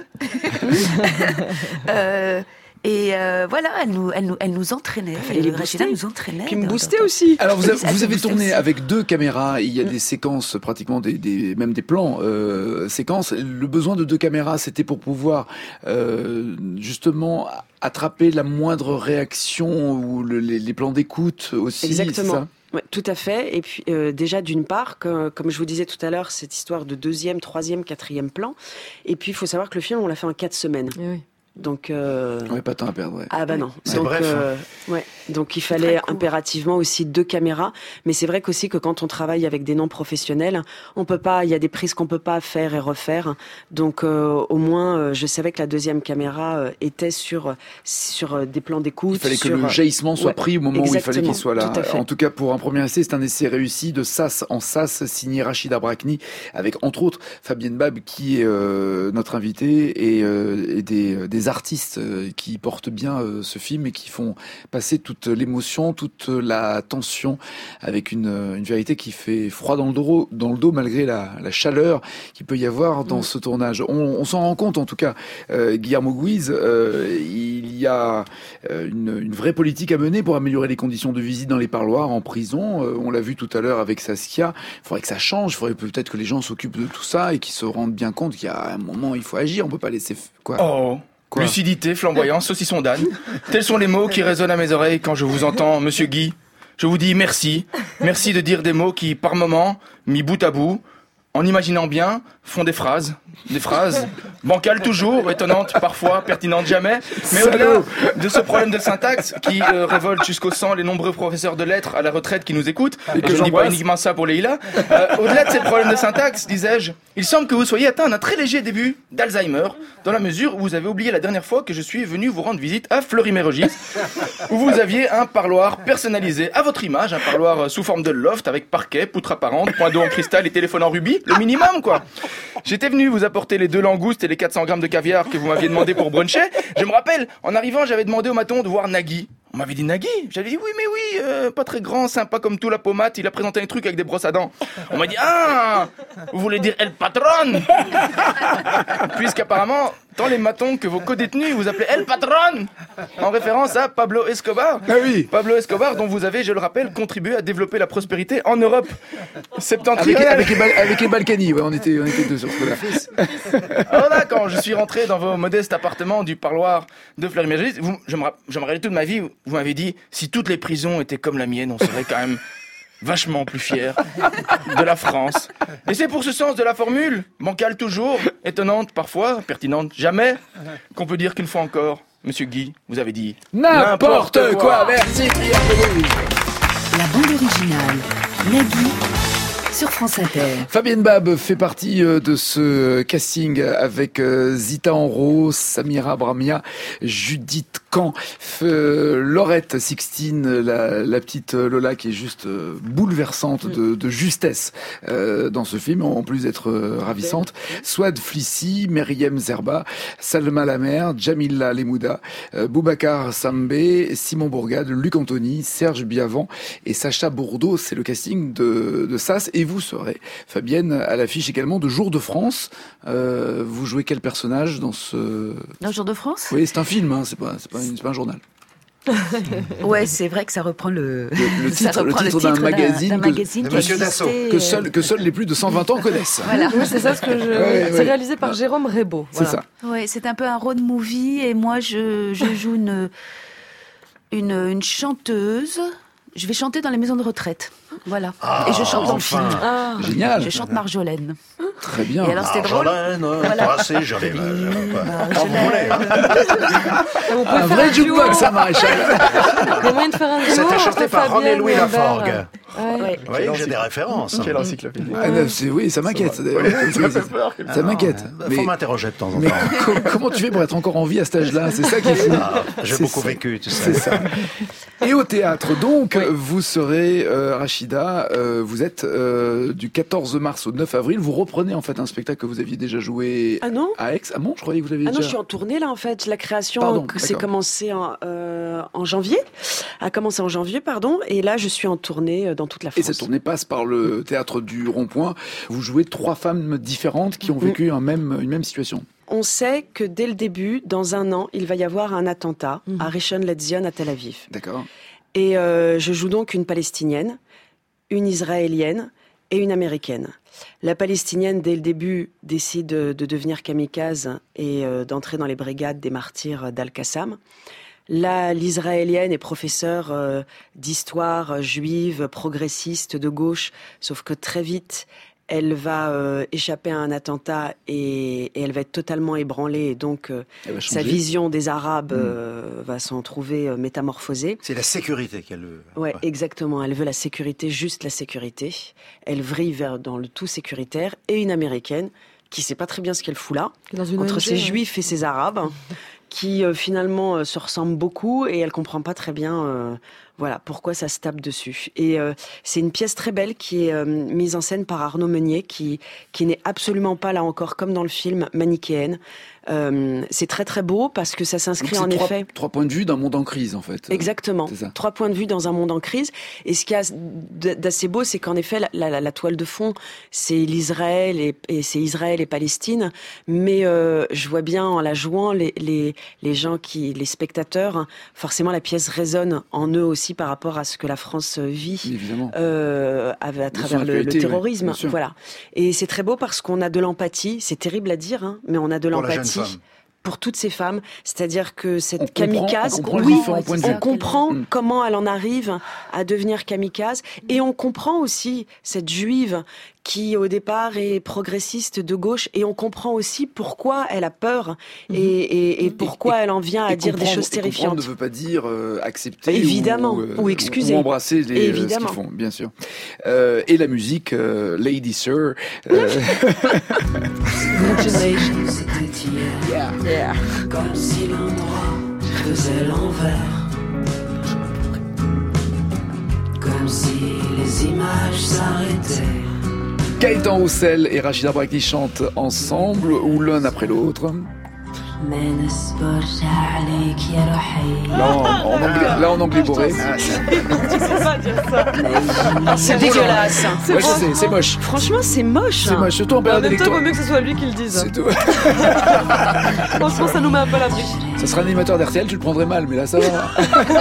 euh, Et euh, voilà, elle nous, elle nous, elle nous entraînait. Elle les Rachida nous entraînait. Puis me boostait aussi. Alors vous, a, vous avez tourné aussi avec deux caméras. Il y a des séquences, pratiquement des, des même des plans euh, séquences. Le besoin de deux caméras, c'était pour pouvoir euh, justement attraper la moindre réaction ou le, les, les plans d'écoute aussi. Exactement. C'est ça? Ouais, tout à fait. Et puis euh, déjà d'une part, que, comme je vous disais tout à l'heure, cette histoire de deuxième, troisième, quatrième plan. Et puis il faut savoir que le film, on l'a fait en quatre semaines. Et oui. Donc, euh... ouais, pas de temps à perdre. Ouais. Ah bah non. C'est donc, bref. Euh, ouais. Donc il fallait impérativement aussi deux caméras. Mais c'est vrai qu'aussi que quand on travaille avec des non professionnels, on peut pas. Il y a des prises qu'on peut pas faire et refaire. Donc euh, au moins, euh, je savais que la deuxième caméra euh, était sur sur des plans d'écoute. Il fallait sur... que le jaillissement soit ouais, pris au moment exactement, où il fallait qu'il soit là. Tout à fait. En tout cas, pour un premier essai, c'est un essai réussi de Sas en Sas, signé Rachida Brakni, avec entre autres Fabienne Bab qui est euh, notre invitée et, euh, et des, des artistes euh, qui portent bien euh, ce film et qui font passer toute l'émotion, toute la tension avec une, une vérité qui fait froid dans le dos, dans le dos malgré la, la chaleur qu'il peut y avoir dans mmh. ce tournage. On, on s'en rend compte en tout cas. Euh, Guillermo Guise, euh, il y a une, une vraie politique à mener pour améliorer les conditions de visite dans les parloirs, en prison. Euh, on l'a vu tout à l'heure avec Saskia. Il faudrait que ça change. Il faudrait peut-être que les gens s'occupent de tout ça et qu'ils se rendent bien compte qu'il y a un moment où il faut agir. On peut pas laisser quoi. Oh. Quoi? Lucidité, flamboyance, saucisson d'âne. Tels sont les mots qui résonnent à mes oreilles quand je vous entends, monsieur Guy. Je vous dis merci. Merci de dire des mots qui, par moments, mis bout à bout, en imaginant bien, font des phrases. Des phrases bancales toujours, étonnantes parfois, pertinentes jamais. Mais au-delà de ce problème de syntaxe qui euh, révolte jusqu'au sang les nombreux professeurs de lettres à la retraite qui nous écoutent, et que je ne dis pas uniquement ça pour Leïla, euh, au-delà de ces problèmes de syntaxe, disais-je, il semble que vous soyez atteint d'un très léger début d'Alzheimer, dans la mesure où vous avez oublié la dernière fois que je suis venu vous rendre visite à Fleury-Mérogis, où vous aviez un parloir personnalisé à votre image, un parloir sous forme de loft avec parquet, poutre apparente, point d'eau en cristal et téléphone en rubis, le minimum quoi. J'étais venu vous apporter les deux langoustes et les quatre cents grammes de caviar que vous m'aviez demandé pour bruncher. Je me rappelle, en arrivant, j'avais demandé au maton de voir Nagui. On m'avait dit Nagui. J'avais dit oui, mais oui, euh, pas très grand, sympa comme tout, la pommade. Il a présenté un truc avec des brosses à dents. On m'a dit ah, vous voulez dire El Patron? Puisqu'apparemment, tant les matons que vos co-détenus vous appelaient El Patron, en référence à Pablo Escobar. Ah oui. Pablo Escobar, dont vous avez, je le rappelle, contribué à développer la prospérité en Europe septentrionale. Avec, avec, les, Bal- avec les Balkany, ouais, on était, on était deux sur ce là. Alors là, quand je suis rentré dans vos modestes appartements du parloir de Fleury-Mérogis, vous, je me, je me rappelle toute ma vie, vous m'avez dit, si toutes les prisons étaient comme la mienne, on serait quand même vachement plus fiers de la France. Et c'est pour ce sens de la formule, bancale toujours, étonnante parfois, pertinente jamais, qu'on peut dire qu'une fois encore, monsieur Guy, vous avez dit n'importe, n'importe quoi. quoi. Merci, Pierre. La bande originale, Nagui, sur France Inter. Fabienne Bab fait partie de ce casting avec Zita Enro, Samira Bramia, Judith Kahn, euh, Laurette Sixtine, la, la petite Lola qui est juste euh, bouleversante de, de justesse euh, dans ce film, en plus d'être euh, ravissante. Swad Flissi, Meriem Zerba, Salma Lamer, Jamila Lemouda, euh, Boubacar Sambé, Simon Bourgade, Luc Anthony, Serge Biavant et Sacha Bourdeau. C'est le casting de, de Sas. Et vous serez, Fabienne, à l'affiche également de Jour de France. Euh, vous jouez quel personnage dans ce... Dans Jour de France ? Oui, c'est un film, hein, c'est pas, c'est pas, c'est pas un journal. Ouais, c'est vrai que ça reprend le, le, le titre, ça reprend le titre le d'un, titre magazine, d'un, d'un que, magazine de Monsieur Dassault, que seuls que seuls les plus de cent vingt ans connaissent. Voilà. Oui, c'est ça ce que je. Ouais, c'est ouais. réalisé par Jérôme Rébaud. C'est voilà. ça. Ouais, c'est un peu un road movie et moi je, je joue une, une une chanteuse Je vais chanter dans les maisons de retraite. Voilà. Ah, et je chante dans enfin. le film. Ah. Génial. Je chante Marjolaine. Très bien. Et alors c'était drôle. Marjolaine, Voilà. ah, c'est joli. Marjolaine. Quand vous voulez. hein. On peut Un faire vrai un duo. jukebox, ça, Maréchal. Il y a moyen de faire un duo. C'était chanté entre par Fabienne René-Louis et Humbert. Laforgue. Ouais. Vous voyez que j'ai des références. Quelle encyclopédie. Ah, non, c'est- oui, ça m'inquiète. ça, d'ailleurs. Ça fait peur. Ça Ah, m'inquiète. non, Mais- Faut m'interroger de temps en Mais temps. co- comment tu fais pour être encore en vie à cet âge-là? C'est ça qui est fou. Ah, J'ai C'est beaucoup ça. vécu, tu sais. C'est ça. Et au théâtre, donc, vous serez, euh, Rachida, euh, vous êtes euh, du quatorze mars au neuf avril. Vous reprenez en fait un spectacle que vous aviez déjà joué Ah non à Aix. Ah bon, je croyais que vous l'aviez Ah non, déjà... je suis en tournée là en fait. La création Pardon, que c'est d'accord. commencé en, euh, en janvier, a commencé en janvier, pardon, et là je suis en tournée euh, dans toute la Et France. cette tournée passe par le théâtre du Rond-Point. Vous jouez trois femmes différentes qui ont vécu un même, une même situation. On sait que dès le début, dans un an, il va y avoir un attentat à Rishon LeZion à Tel Aviv. D'accord. Et euh, je joue donc une Palestinienne, une Israélienne et une Américaine. La Palestinienne, dès le début, décide de, de devenir kamikaze et euh, d'entrer dans les brigades des martyrs d'Al-Qassam. Là, l'Israélienne est professeure euh, d'histoire euh, juive, progressiste, de gauche, sauf que très vite, elle va euh, échapper à un attentat et, et elle va être totalement ébranlée. Et donc, euh, Elle va sa changer. vision des Arabes euh, va s'en trouver euh, métamorphosée. C'est la sécurité qu'elle veut. Ouais, exactement. Elle veut la sécurité, juste la sécurité. Elle vrille vers dans le tout sécuritaire. Et une Américaine qui sait pas très bien ce qu'elle fout là, Dans une entre O N G, ses ouais. Juifs et ses Arabes, qui euh, finalement euh, se ressemblent beaucoup et elle comprend pas très bien. Euh, Voilà pourquoi ça se tape dessus. Et euh, c'est une pièce très belle qui est euh, mise en scène par Arnaud Meunier, qui qui n'est absolument pas là encore comme dans le film manichéenne. Euh, c'est très très beau parce que ça s'inscrit Donc, en c'est trois, effet. trois points de vue d'un monde en crise, en fait. Exactement. C'est ça. Trois points de vue dans un monde en crise. Et ce qu'il y a d- d'assez beau, c'est qu'en effet, la, la, la toile de fond, c'est l'Israël et, et c'est Israël et Palestine. Mais euh, je vois bien en la jouant, les, les, les gens qui, les spectateurs, forcément, la pièce résonne en eux aussi par rapport à ce que la France vit Évidemment. euh, à, à travers le, le actualité, terrorisme. oui, bien sûr. Voilà. Et c'est très beau parce qu'on a de l'empathie. C'est terrible à dire, hein, mais on a de Pour la jeune l'empathie. femme. Pour toutes ces femmes, c'est-à-dire que cette On comprend- kamikaze, on comprend les oui, différents points de vue. on comprend Mm. comment elle en arrive à devenir kamikaze, et on comprend aussi cette juive qui au départ est progressiste de gauche, et on comprend aussi pourquoi elle a peur et, et, et pourquoi Et- elle en vient à Et dire des comprendre- choses et comprendre terrifiantes. ne veut pas dire euh, accepter Évidemment, ou, euh, ou excuser. ou embrasser les, euh, ce Évidemment. qu'ils font, bien sûr. Euh, et la musique, euh, Lady Sir. euh, C'était hier, Yeah. comme si l'endroit faisait l'envers. Comme si les images s'arrêtaient. Gaëtan Roussel et Rachida Brakni chantent ensemble ou l'un après l'autre. ما نصبرش عليك يا روحي. Là en, en anglais, là en anglais bourré. Tu sais pas dire ça. Ah, c'est dégueulasse. C'est Ouais, je franchement- sais, c'est moche. Franchement, c'est moche. C'est moche, surtout en En période même temps, il vaut électorale. mieux que ce soit lui qui le dise. C'est tout. Franchement, ça nous met un peu à la brique. Ça sera un animateur d'R T L, tu le prendrais mal, mais là ça va.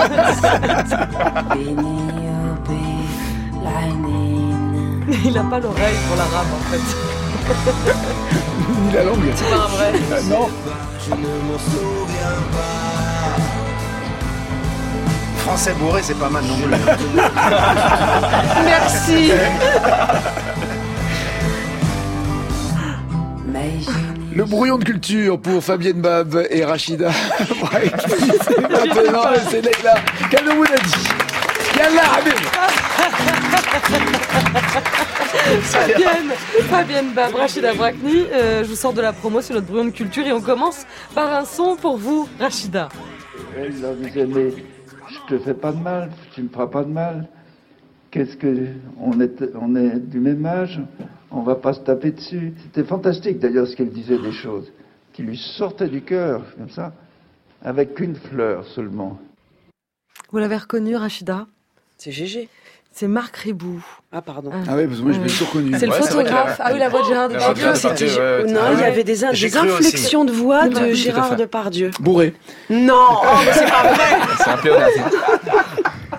Il a pas l'oreille pour l'arabe en fait. Ni la langue. C'est pas un vrai. Ah, non. Je ne m'en souviens pas. Français bourré, c'est pas mal non plus. Merci. Mais je Le brouillon de culture pour Fabienne Bab et Rachida Brakni. C'est maintenant, c'est Leïla Kanomounadi. Yallah, Habib. Fabienne, Fabienne Bab, Rachida Brakni, euh, je vous sors de la promo sur notre brouillon de culture et on commence par un son pour vous, Rachida. Elle leur disait, mais je te fais pas de mal, tu me feras pas de mal. Qu'est-ce que on est, on est du même âge, on va pas se taper dessus. C'était fantastique d'ailleurs ce qu'elle disait, des choses qui lui sortaient du cœur comme ça, avec une fleur seulement. Vous l'avez reconnu, Rachida? C'est Gégé. C'est Marc Ribou. Ah, pardon. Ah ouais, parce que moi je l'ai toujours connu. C'est le Ouais, c'est vrai photographe. qu'il a- Ah oui, la voix de Gérard La voix de Depardieu. Gérard Depardieu, ouais, ouais. Non, Ah il y ouais. avait des, J'ai des cru aussi. inflexions de voix Oui, de tout à fait. Gérard Depardieu. Bourré. Non, oh, mais c'est pas vrai. C'est un pléonasme.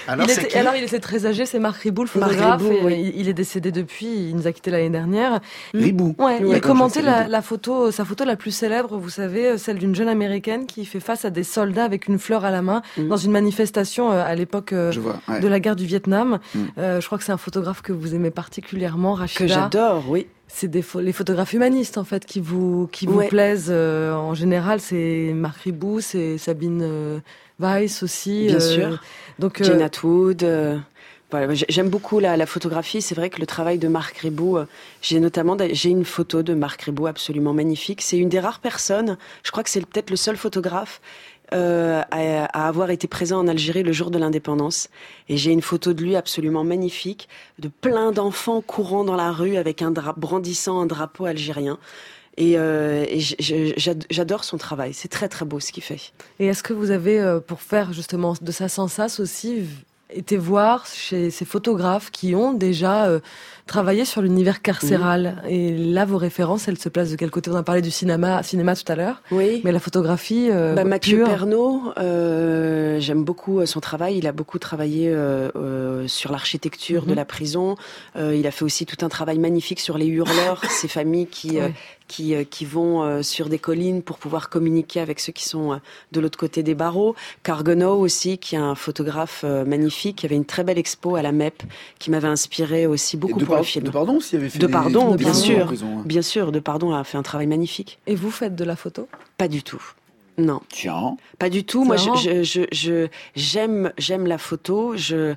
Alors, il c'est était, qui alors il était très âgé, c'est Marc Ribou, le Marc photographe. Ribou, et oui. il, il est décédé depuis, il nous a quittés l'année dernière. Ribou. Ouais, il Ouais, a d'accord, commenté je sais, la, Ribou. la photo, sa photo la plus célèbre, vous savez, celle d'une jeune américaine qui fait face à des soldats avec une fleur à la main Mm. dans une manifestation euh, à l'époque euh, Je vois, ouais. de la guerre du Vietnam. Mm. Euh, je crois que c'est un photographe que vous aimez particulièrement, Rachida. Que j'adore, oui. C'est des pho- les photographes humanistes en fait qui vous qui vous Ouais. plaisent. euh, en général, c'est Marc Ribou, c'est Sabine euh, Weiss aussi. Bien euh, sûr. Donc euh, Jane Atwood. euh, voilà, j'ai- j'aime beaucoup la, la photographie. C'est vrai que le travail de Marc Ribou, euh, j'ai notamment d'a- j'ai une photo de Marc Ribou absolument magnifique. C'est une des rares personnes. Je crois que c'est peut-être le seul photographe euh, à, à avoir été présent en Algérie le jour de l'indépendance. Et j'ai une photo de lui absolument magnifique, de plein d'enfants courant dans la rue avec un drap, brandissant un drapeau algérien. Et, euh, et j- j- j'ad- j'adore son travail. C'est très très beau ce qu'il fait. Et est-ce que vous avez, euh, pour faire justement de ça sans sas aussi, v- été voir chez ces photographes qui ont déjà euh, travaillé sur l'univers carcéral? Et là, vos références, elles se placent de quel côté? On a parlé du cinéma, cinéma tout à l'heure, Oui. mais la photographie euh, Bah, Mathieu pure. Pernaut, euh, j'aime beaucoup euh, son travail. Il a beaucoup travaillé euh, euh, sur l'architecture Mhm. de la prison. Euh, il a fait aussi tout un travail magnifique sur les hurleurs, ces familles qui euh, Ouais. qui euh, qui vont euh, sur des collines pour pouvoir communiquer avec ceux qui sont euh, de l'autre côté des barreaux. Cargono aussi, qui est un photographe euh, magnifique. Il y avait une très belle expo à la M E P qui m'avait inspiré aussi beaucoup de, pour par- le film. de Pardon, s'il avait fait De des- Pardon, des bien prisons, sûr. en prison, hein. Bien sûr, De Pardon a fait un travail magnifique. Et vous faites de la photo? Pas du tout. Non. Tiens. Pas du tout. Moi, je, marrant. je, je, je- j'aime, j'aime la photo. Je,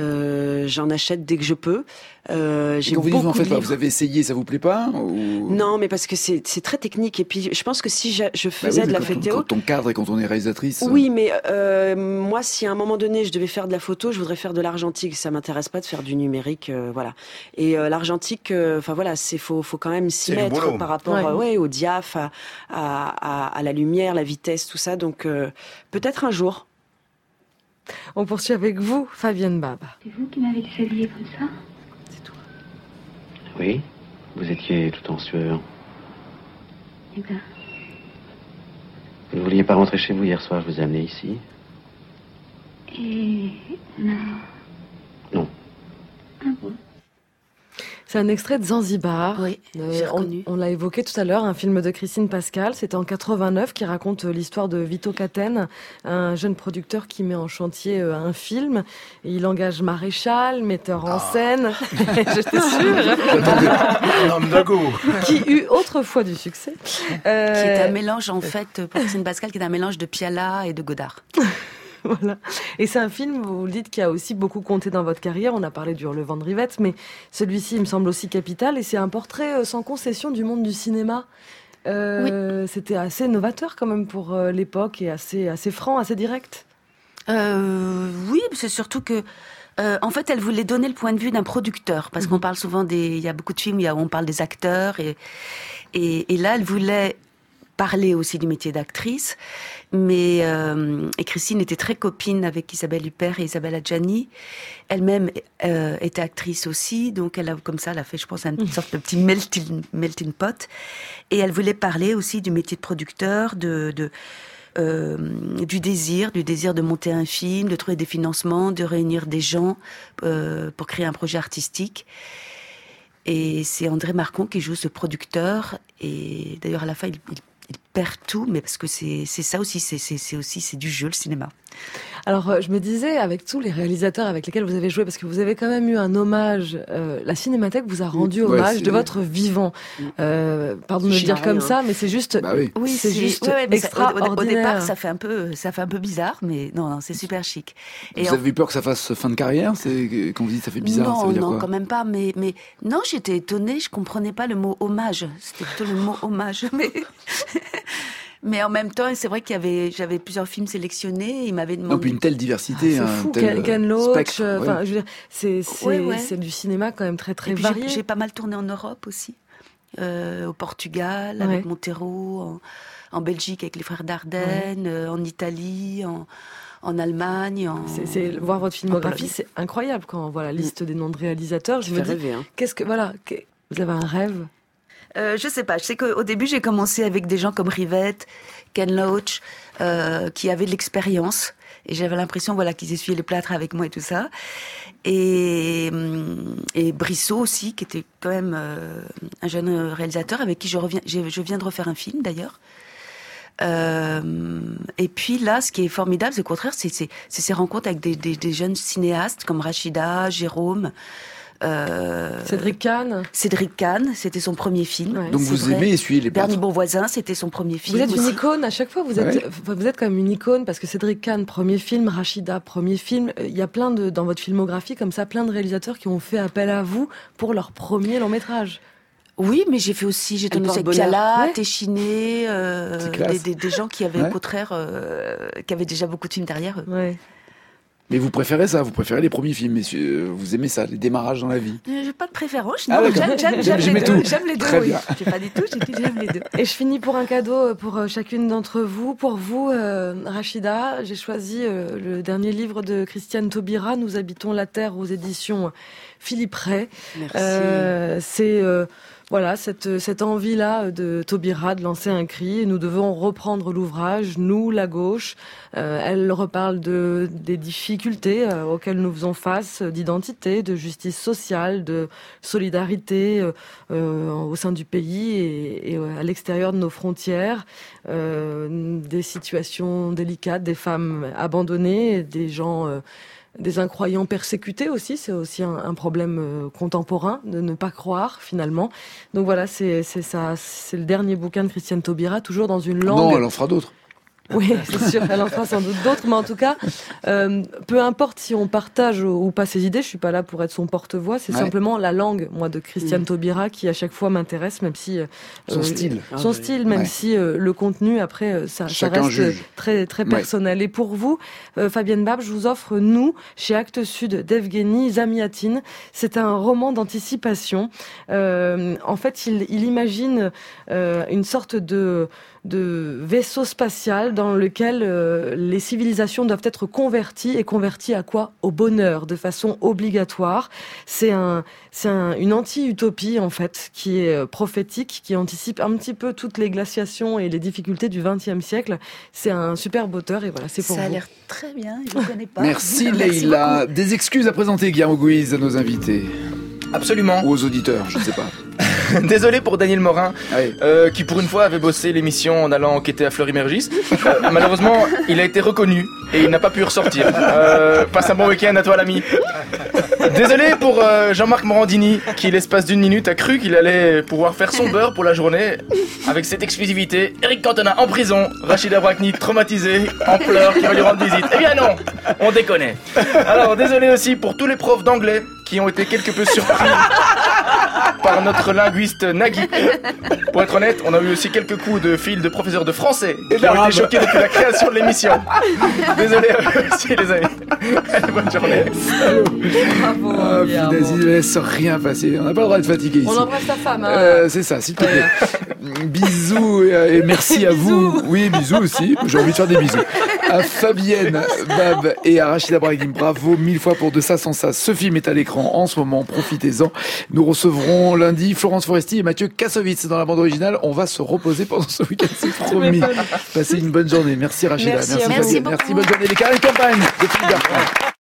euh, j'en achète dès que je peux. Euh, Et j'ai quand vous dites vous en beaucoup faites de pas, livres. vous avez essayé, ça vous plaît pas ou... Non, mais parce que c'est, c'est très technique. Et puis, je pense que si je, je Bah faisais oui, de la mais quand on- photo, Quand on cadre et quand on est réalisatrice. oui, mais euh, moi, si à un moment donné je devais faire de la photo, je voudrais faire de l'argentique. Ça m'intéresse pas de faire du numérique, euh, voilà. Et euh, l'argentique, euh, enfin voilà, c'est faut, faut quand même s'y C'est du mettre boulot. par rapport, Ouais. euh, ouais, au diaph, à, à, à, à la lumière, la vitesse, tout ça. Donc euh, peut-être un jour. On poursuit avec vous, Fabienne Baba. C'est vous qui m'avez déshabillée comme ça? Oui, vous étiez tout en sueur. Eh ben, Vous ne vouliez pas rentrer chez vous hier soir, je vous ai amené ici. et... non. Non. Ah bon? C'est un extrait de Zanzibar. Oui, Euh, j'ai on reconnu. on l'a évoqué tout à l'heure, un film de Christine Pascal. C'était en quatre-vingt-neuf, qui raconte euh, l'histoire de Vito Caten, un jeune producteur qui met en chantier euh, un film. Et il engage maréchal, metteur en scène. J'étais sûre. Un homme de goût. Qui eut autrefois du succès. Euh, Qui est un mélange, en fait, pour Christine Pascal, qui est un mélange de Piala et de Godard. Voilà. Et c'est un film, vous le dites, qui a aussi beaucoup compté dans votre carrière. On a parlé du Hurlevent de Rivette, mais celui-ci, il me semble aussi capital. Et c'est un portrait euh, sans concession du monde du cinéma. Euh, C'était assez novateur quand même pour euh, l'époque et assez, assez franc, assez direct. Euh, oui, c'est surtout que, euh, en fait, elle voulait donner le point de vue d'un producteur, parce qu'on parle souvent des, il y a beaucoup de films où on parle des acteurs, et, et, et là, elle voulait parler aussi du métier d'actrice, mais euh, et Christine était très copine avec Isabelle Huppert et Isabelle Adjani. Elle-même euh, était actrice aussi, donc elle a comme ça, elle a fait, je pense, une sorte de petit melting, melting pot. Et elle voulait parler aussi du métier de producteur, de, de euh, du désir, du désir de monter un film, de trouver des financements, de réunir des gens euh, pour créer un projet artistique. Et c'est André Marcon qui joue ce producteur. Et d'ailleurs, à la fin, il, il il perd tout, mais parce que c'est c'est ça aussi, c'est c'est c'est aussi c'est du jeu, le cinéma. Alors, euh, je me disais, avec tous les réalisateurs avec lesquels vous avez joué, parce que vous avez quand même eu un hommage, euh, la Cinémathèque vous a rendu Ouais, hommage c'est- de votre vivant. Euh, pardon de le C'est dire rien, comme hein. ça, mais c'est juste, Bah oui. Oui, c'est juste ouais, ouais, mais ça- au- au, extraordinaire. au départ, ça fait un peu, ça fait un peu bizarre, mais non, non, c'est super chic. Vous en- avez eu peur que ça fasse fin de carrière? C'est quand vous dites ça fait bizarre, non, ça veut dire non, quoi? quand même pas. Mais, mais non, j'étais étonnée. Je comprenais pas le mot hommage. C'était plutôt le mot hommage. Mais, mais en même temps, c'est vrai qu'il y avait, j'avais plusieurs films sélectionnés. Il m'avait demandé. Non, puis une telle diversité, C'est un fou, tel Ken, Ken Loach, spectre, euh, ouais. enfin, je veux dire, c'est c'est Ouais, ouais. c'est du cinéma quand même très très Et puis j'ai- varié. J'ai pas mal tourné en Europe aussi, euh, au Portugal Ouais. avec Montero, en, en Belgique avec les frères Dardenne, euh, en Italie, en, en Allemagne. En... C'est, c'est- voir votre filmographie, Pologne. c'est incroyable quand on voit la liste des noms de réalisateurs. Je Ça me fait dis, rêver, hein. qu'est-ce que voilà, que- vous avez un rêve? Euh, je sais pas. Je sais qu'au début, j'ai commencé avec des gens comme Rivette, Ken Loach, euh, qui avaient de l'expérience. Et j'avais l'impression, voilà, qu'ils essuyaient les plâtres avec moi et tout ça. Et, et Brissot aussi, qui était quand même euh, un jeune réalisateur avec qui je reviens, je viens de refaire un film d'ailleurs. Euh, et puis là, ce qui est formidable, c'est au contraire, c'est, c'est, c'est ces rencontres avec des, des, des jeunes cinéastes comme Rachida, Jérôme. Euh, Cédric Kahn. Cédric Kahn, c'était son premier film. Ouais. Donc vous vrai. aimez essuyer les plâtres. Bernie Bonvoisin, c'était son premier film. Vous êtes aussi. une icône à chaque fois. Vous êtes, ouais. vous êtes quand même une icône parce que Cédric Kahn, premier film, Rachida, premier film. Il y a plein de dans votre filmographie comme ça, plein de réalisateurs qui ont fait appel à vous pour leur premier long métrage. Oui, mais j'ai fait aussi, j'ai tourné avec Piala, ouais. Téchiné, euh, des, des, des gens qui avaient ouais. au contraire, euh, qui avaient déjà beaucoup de films derrière eux. Ouais. Mais vous préférez ça, vous préférez les premiers films, messieurs, vous aimez ça, les démarrages dans la vie. euh, J'ai pas de préférence, non, ah, j'aime, j'aime, j'aime, j'aime les deux, tout. j'aime les deux, Très oui. bien. J'ai pas dit tout, j'ai dit j'aime les deux. Et je finis pour un cadeau pour chacune d'entre vous. Pour vous, euh, Rachida, j'ai choisi euh, le dernier livre de Christiane Taubira, Nous habitons la Terre, aux éditions Philippe Ray. Merci. Euh, c'est... Euh, Voilà, cette, cette envie-là de Taubira de lancer un cri. Nous devons reprendre l'ouvrage, nous, la gauche. Euh, elle reparle de, des difficultés euh, auxquelles nous faisons face, d'identité, de justice sociale, de solidarité euh, au sein du pays et, et à l'extérieur de nos frontières. Euh, des situations délicates, des femmes abandonnées, des gens... Euh, des incroyants persécutés aussi, c'est aussi un, un problème euh, contemporain de ne pas croire finalement. Donc voilà, c'est c'est ça, c'est le dernier bouquin de Christiane Taubira, toujours dans une langue. Non, elle en fera d'autres. Oui, c'est sûr, elle en fera sans doute d'autres, mais en tout cas, euh, peu importe si on partage ou pas ses idées, je suis pas là pour être son porte-voix, c'est ouais. simplement la langue, moi, de Christiane mmh. Taubira qui à chaque fois m'intéresse, même si... Euh, son style. Son style, même ouais. si euh, le contenu, après, ça, ça reste juge. très très personnel. Ouais. Et pour vous, euh, Fabienne Bab, je vous offre Nous, chez Actes Sud d'Evgueni Zamiatine. C'est un roman d'anticipation. Euh, en fait, il, il imagine euh, une sorte de... de vaisseau spatial dans lequel euh, les civilisations doivent être converties. Et converties à quoi ? Au bonheur, de façon obligatoire. C'est un, c'est un, une anti-utopie, en fait, qui est prophétique, qui anticipe un petit peu toutes les glaciations et les difficultés du vingtième siècle. C'est un superbe auteur, et voilà, c'est pour Ça vous. a l'air très bien, je ne connais pas. Merci Leïla. Merci Des excuses à présenter, Guillaume Gouise, à nos invités. Absolument. Ou aux auditeurs, je ne sais pas. Désolé pour Daniel Morin, oui. euh, qui pour une fois avait bossé l'émission en allant enquêter à Fleury-Mérogis. Euh, malheureusement, il a été reconnu et il n'a pas pu ressortir. Euh, passe un bon week-end à toi l'ami. Désolé pour euh, Jean-Marc Morandini, qui l'espace d'une minute a cru qu'il allait pouvoir faire son beurre pour la journée avec cette exclusivité. Eric Cantona en prison, Rachida Brakni traumatisée, en pleurs, qui va lui rendre visite. Eh bien non, on déconne. Alors désolé aussi pour tous les profs d'anglais qui ont été quelque peu surpris par notre linguiste Nagui. Pour être honnête, on a eu aussi quelques coups de fil de professeurs de français qui ont été choqués depuis la création de l'émission. Désolé aussi les amis. Allez, bonne journée. Bravo. Ah, punaise, il ne laisse rien passer. On n'a pas le droit d'être fatigué ici. On embrasse ta femme. Hein. Euh, c'est ça, s'il te plaît. Bisous et, et merci à vous. Oui, bisous aussi. J'ai envie de faire des bisous. À Fabienne Bab et à Rachida Brahim. Bravo mille fois pour De ça sans ça. Ce film est à l'écran en ce moment. Profitez-en. Nous recevrons lundi Florence Foresti et Mathieu Kassovitz dans la bande originale. On va se reposer pendant ce week-end, c'est promis. Passez une bonne journée. Merci Rachida. Merci, merci, merci Fabienne. beaucoup. Merci, bonne journée. Les carrés de campagne de Philippe Bertrand.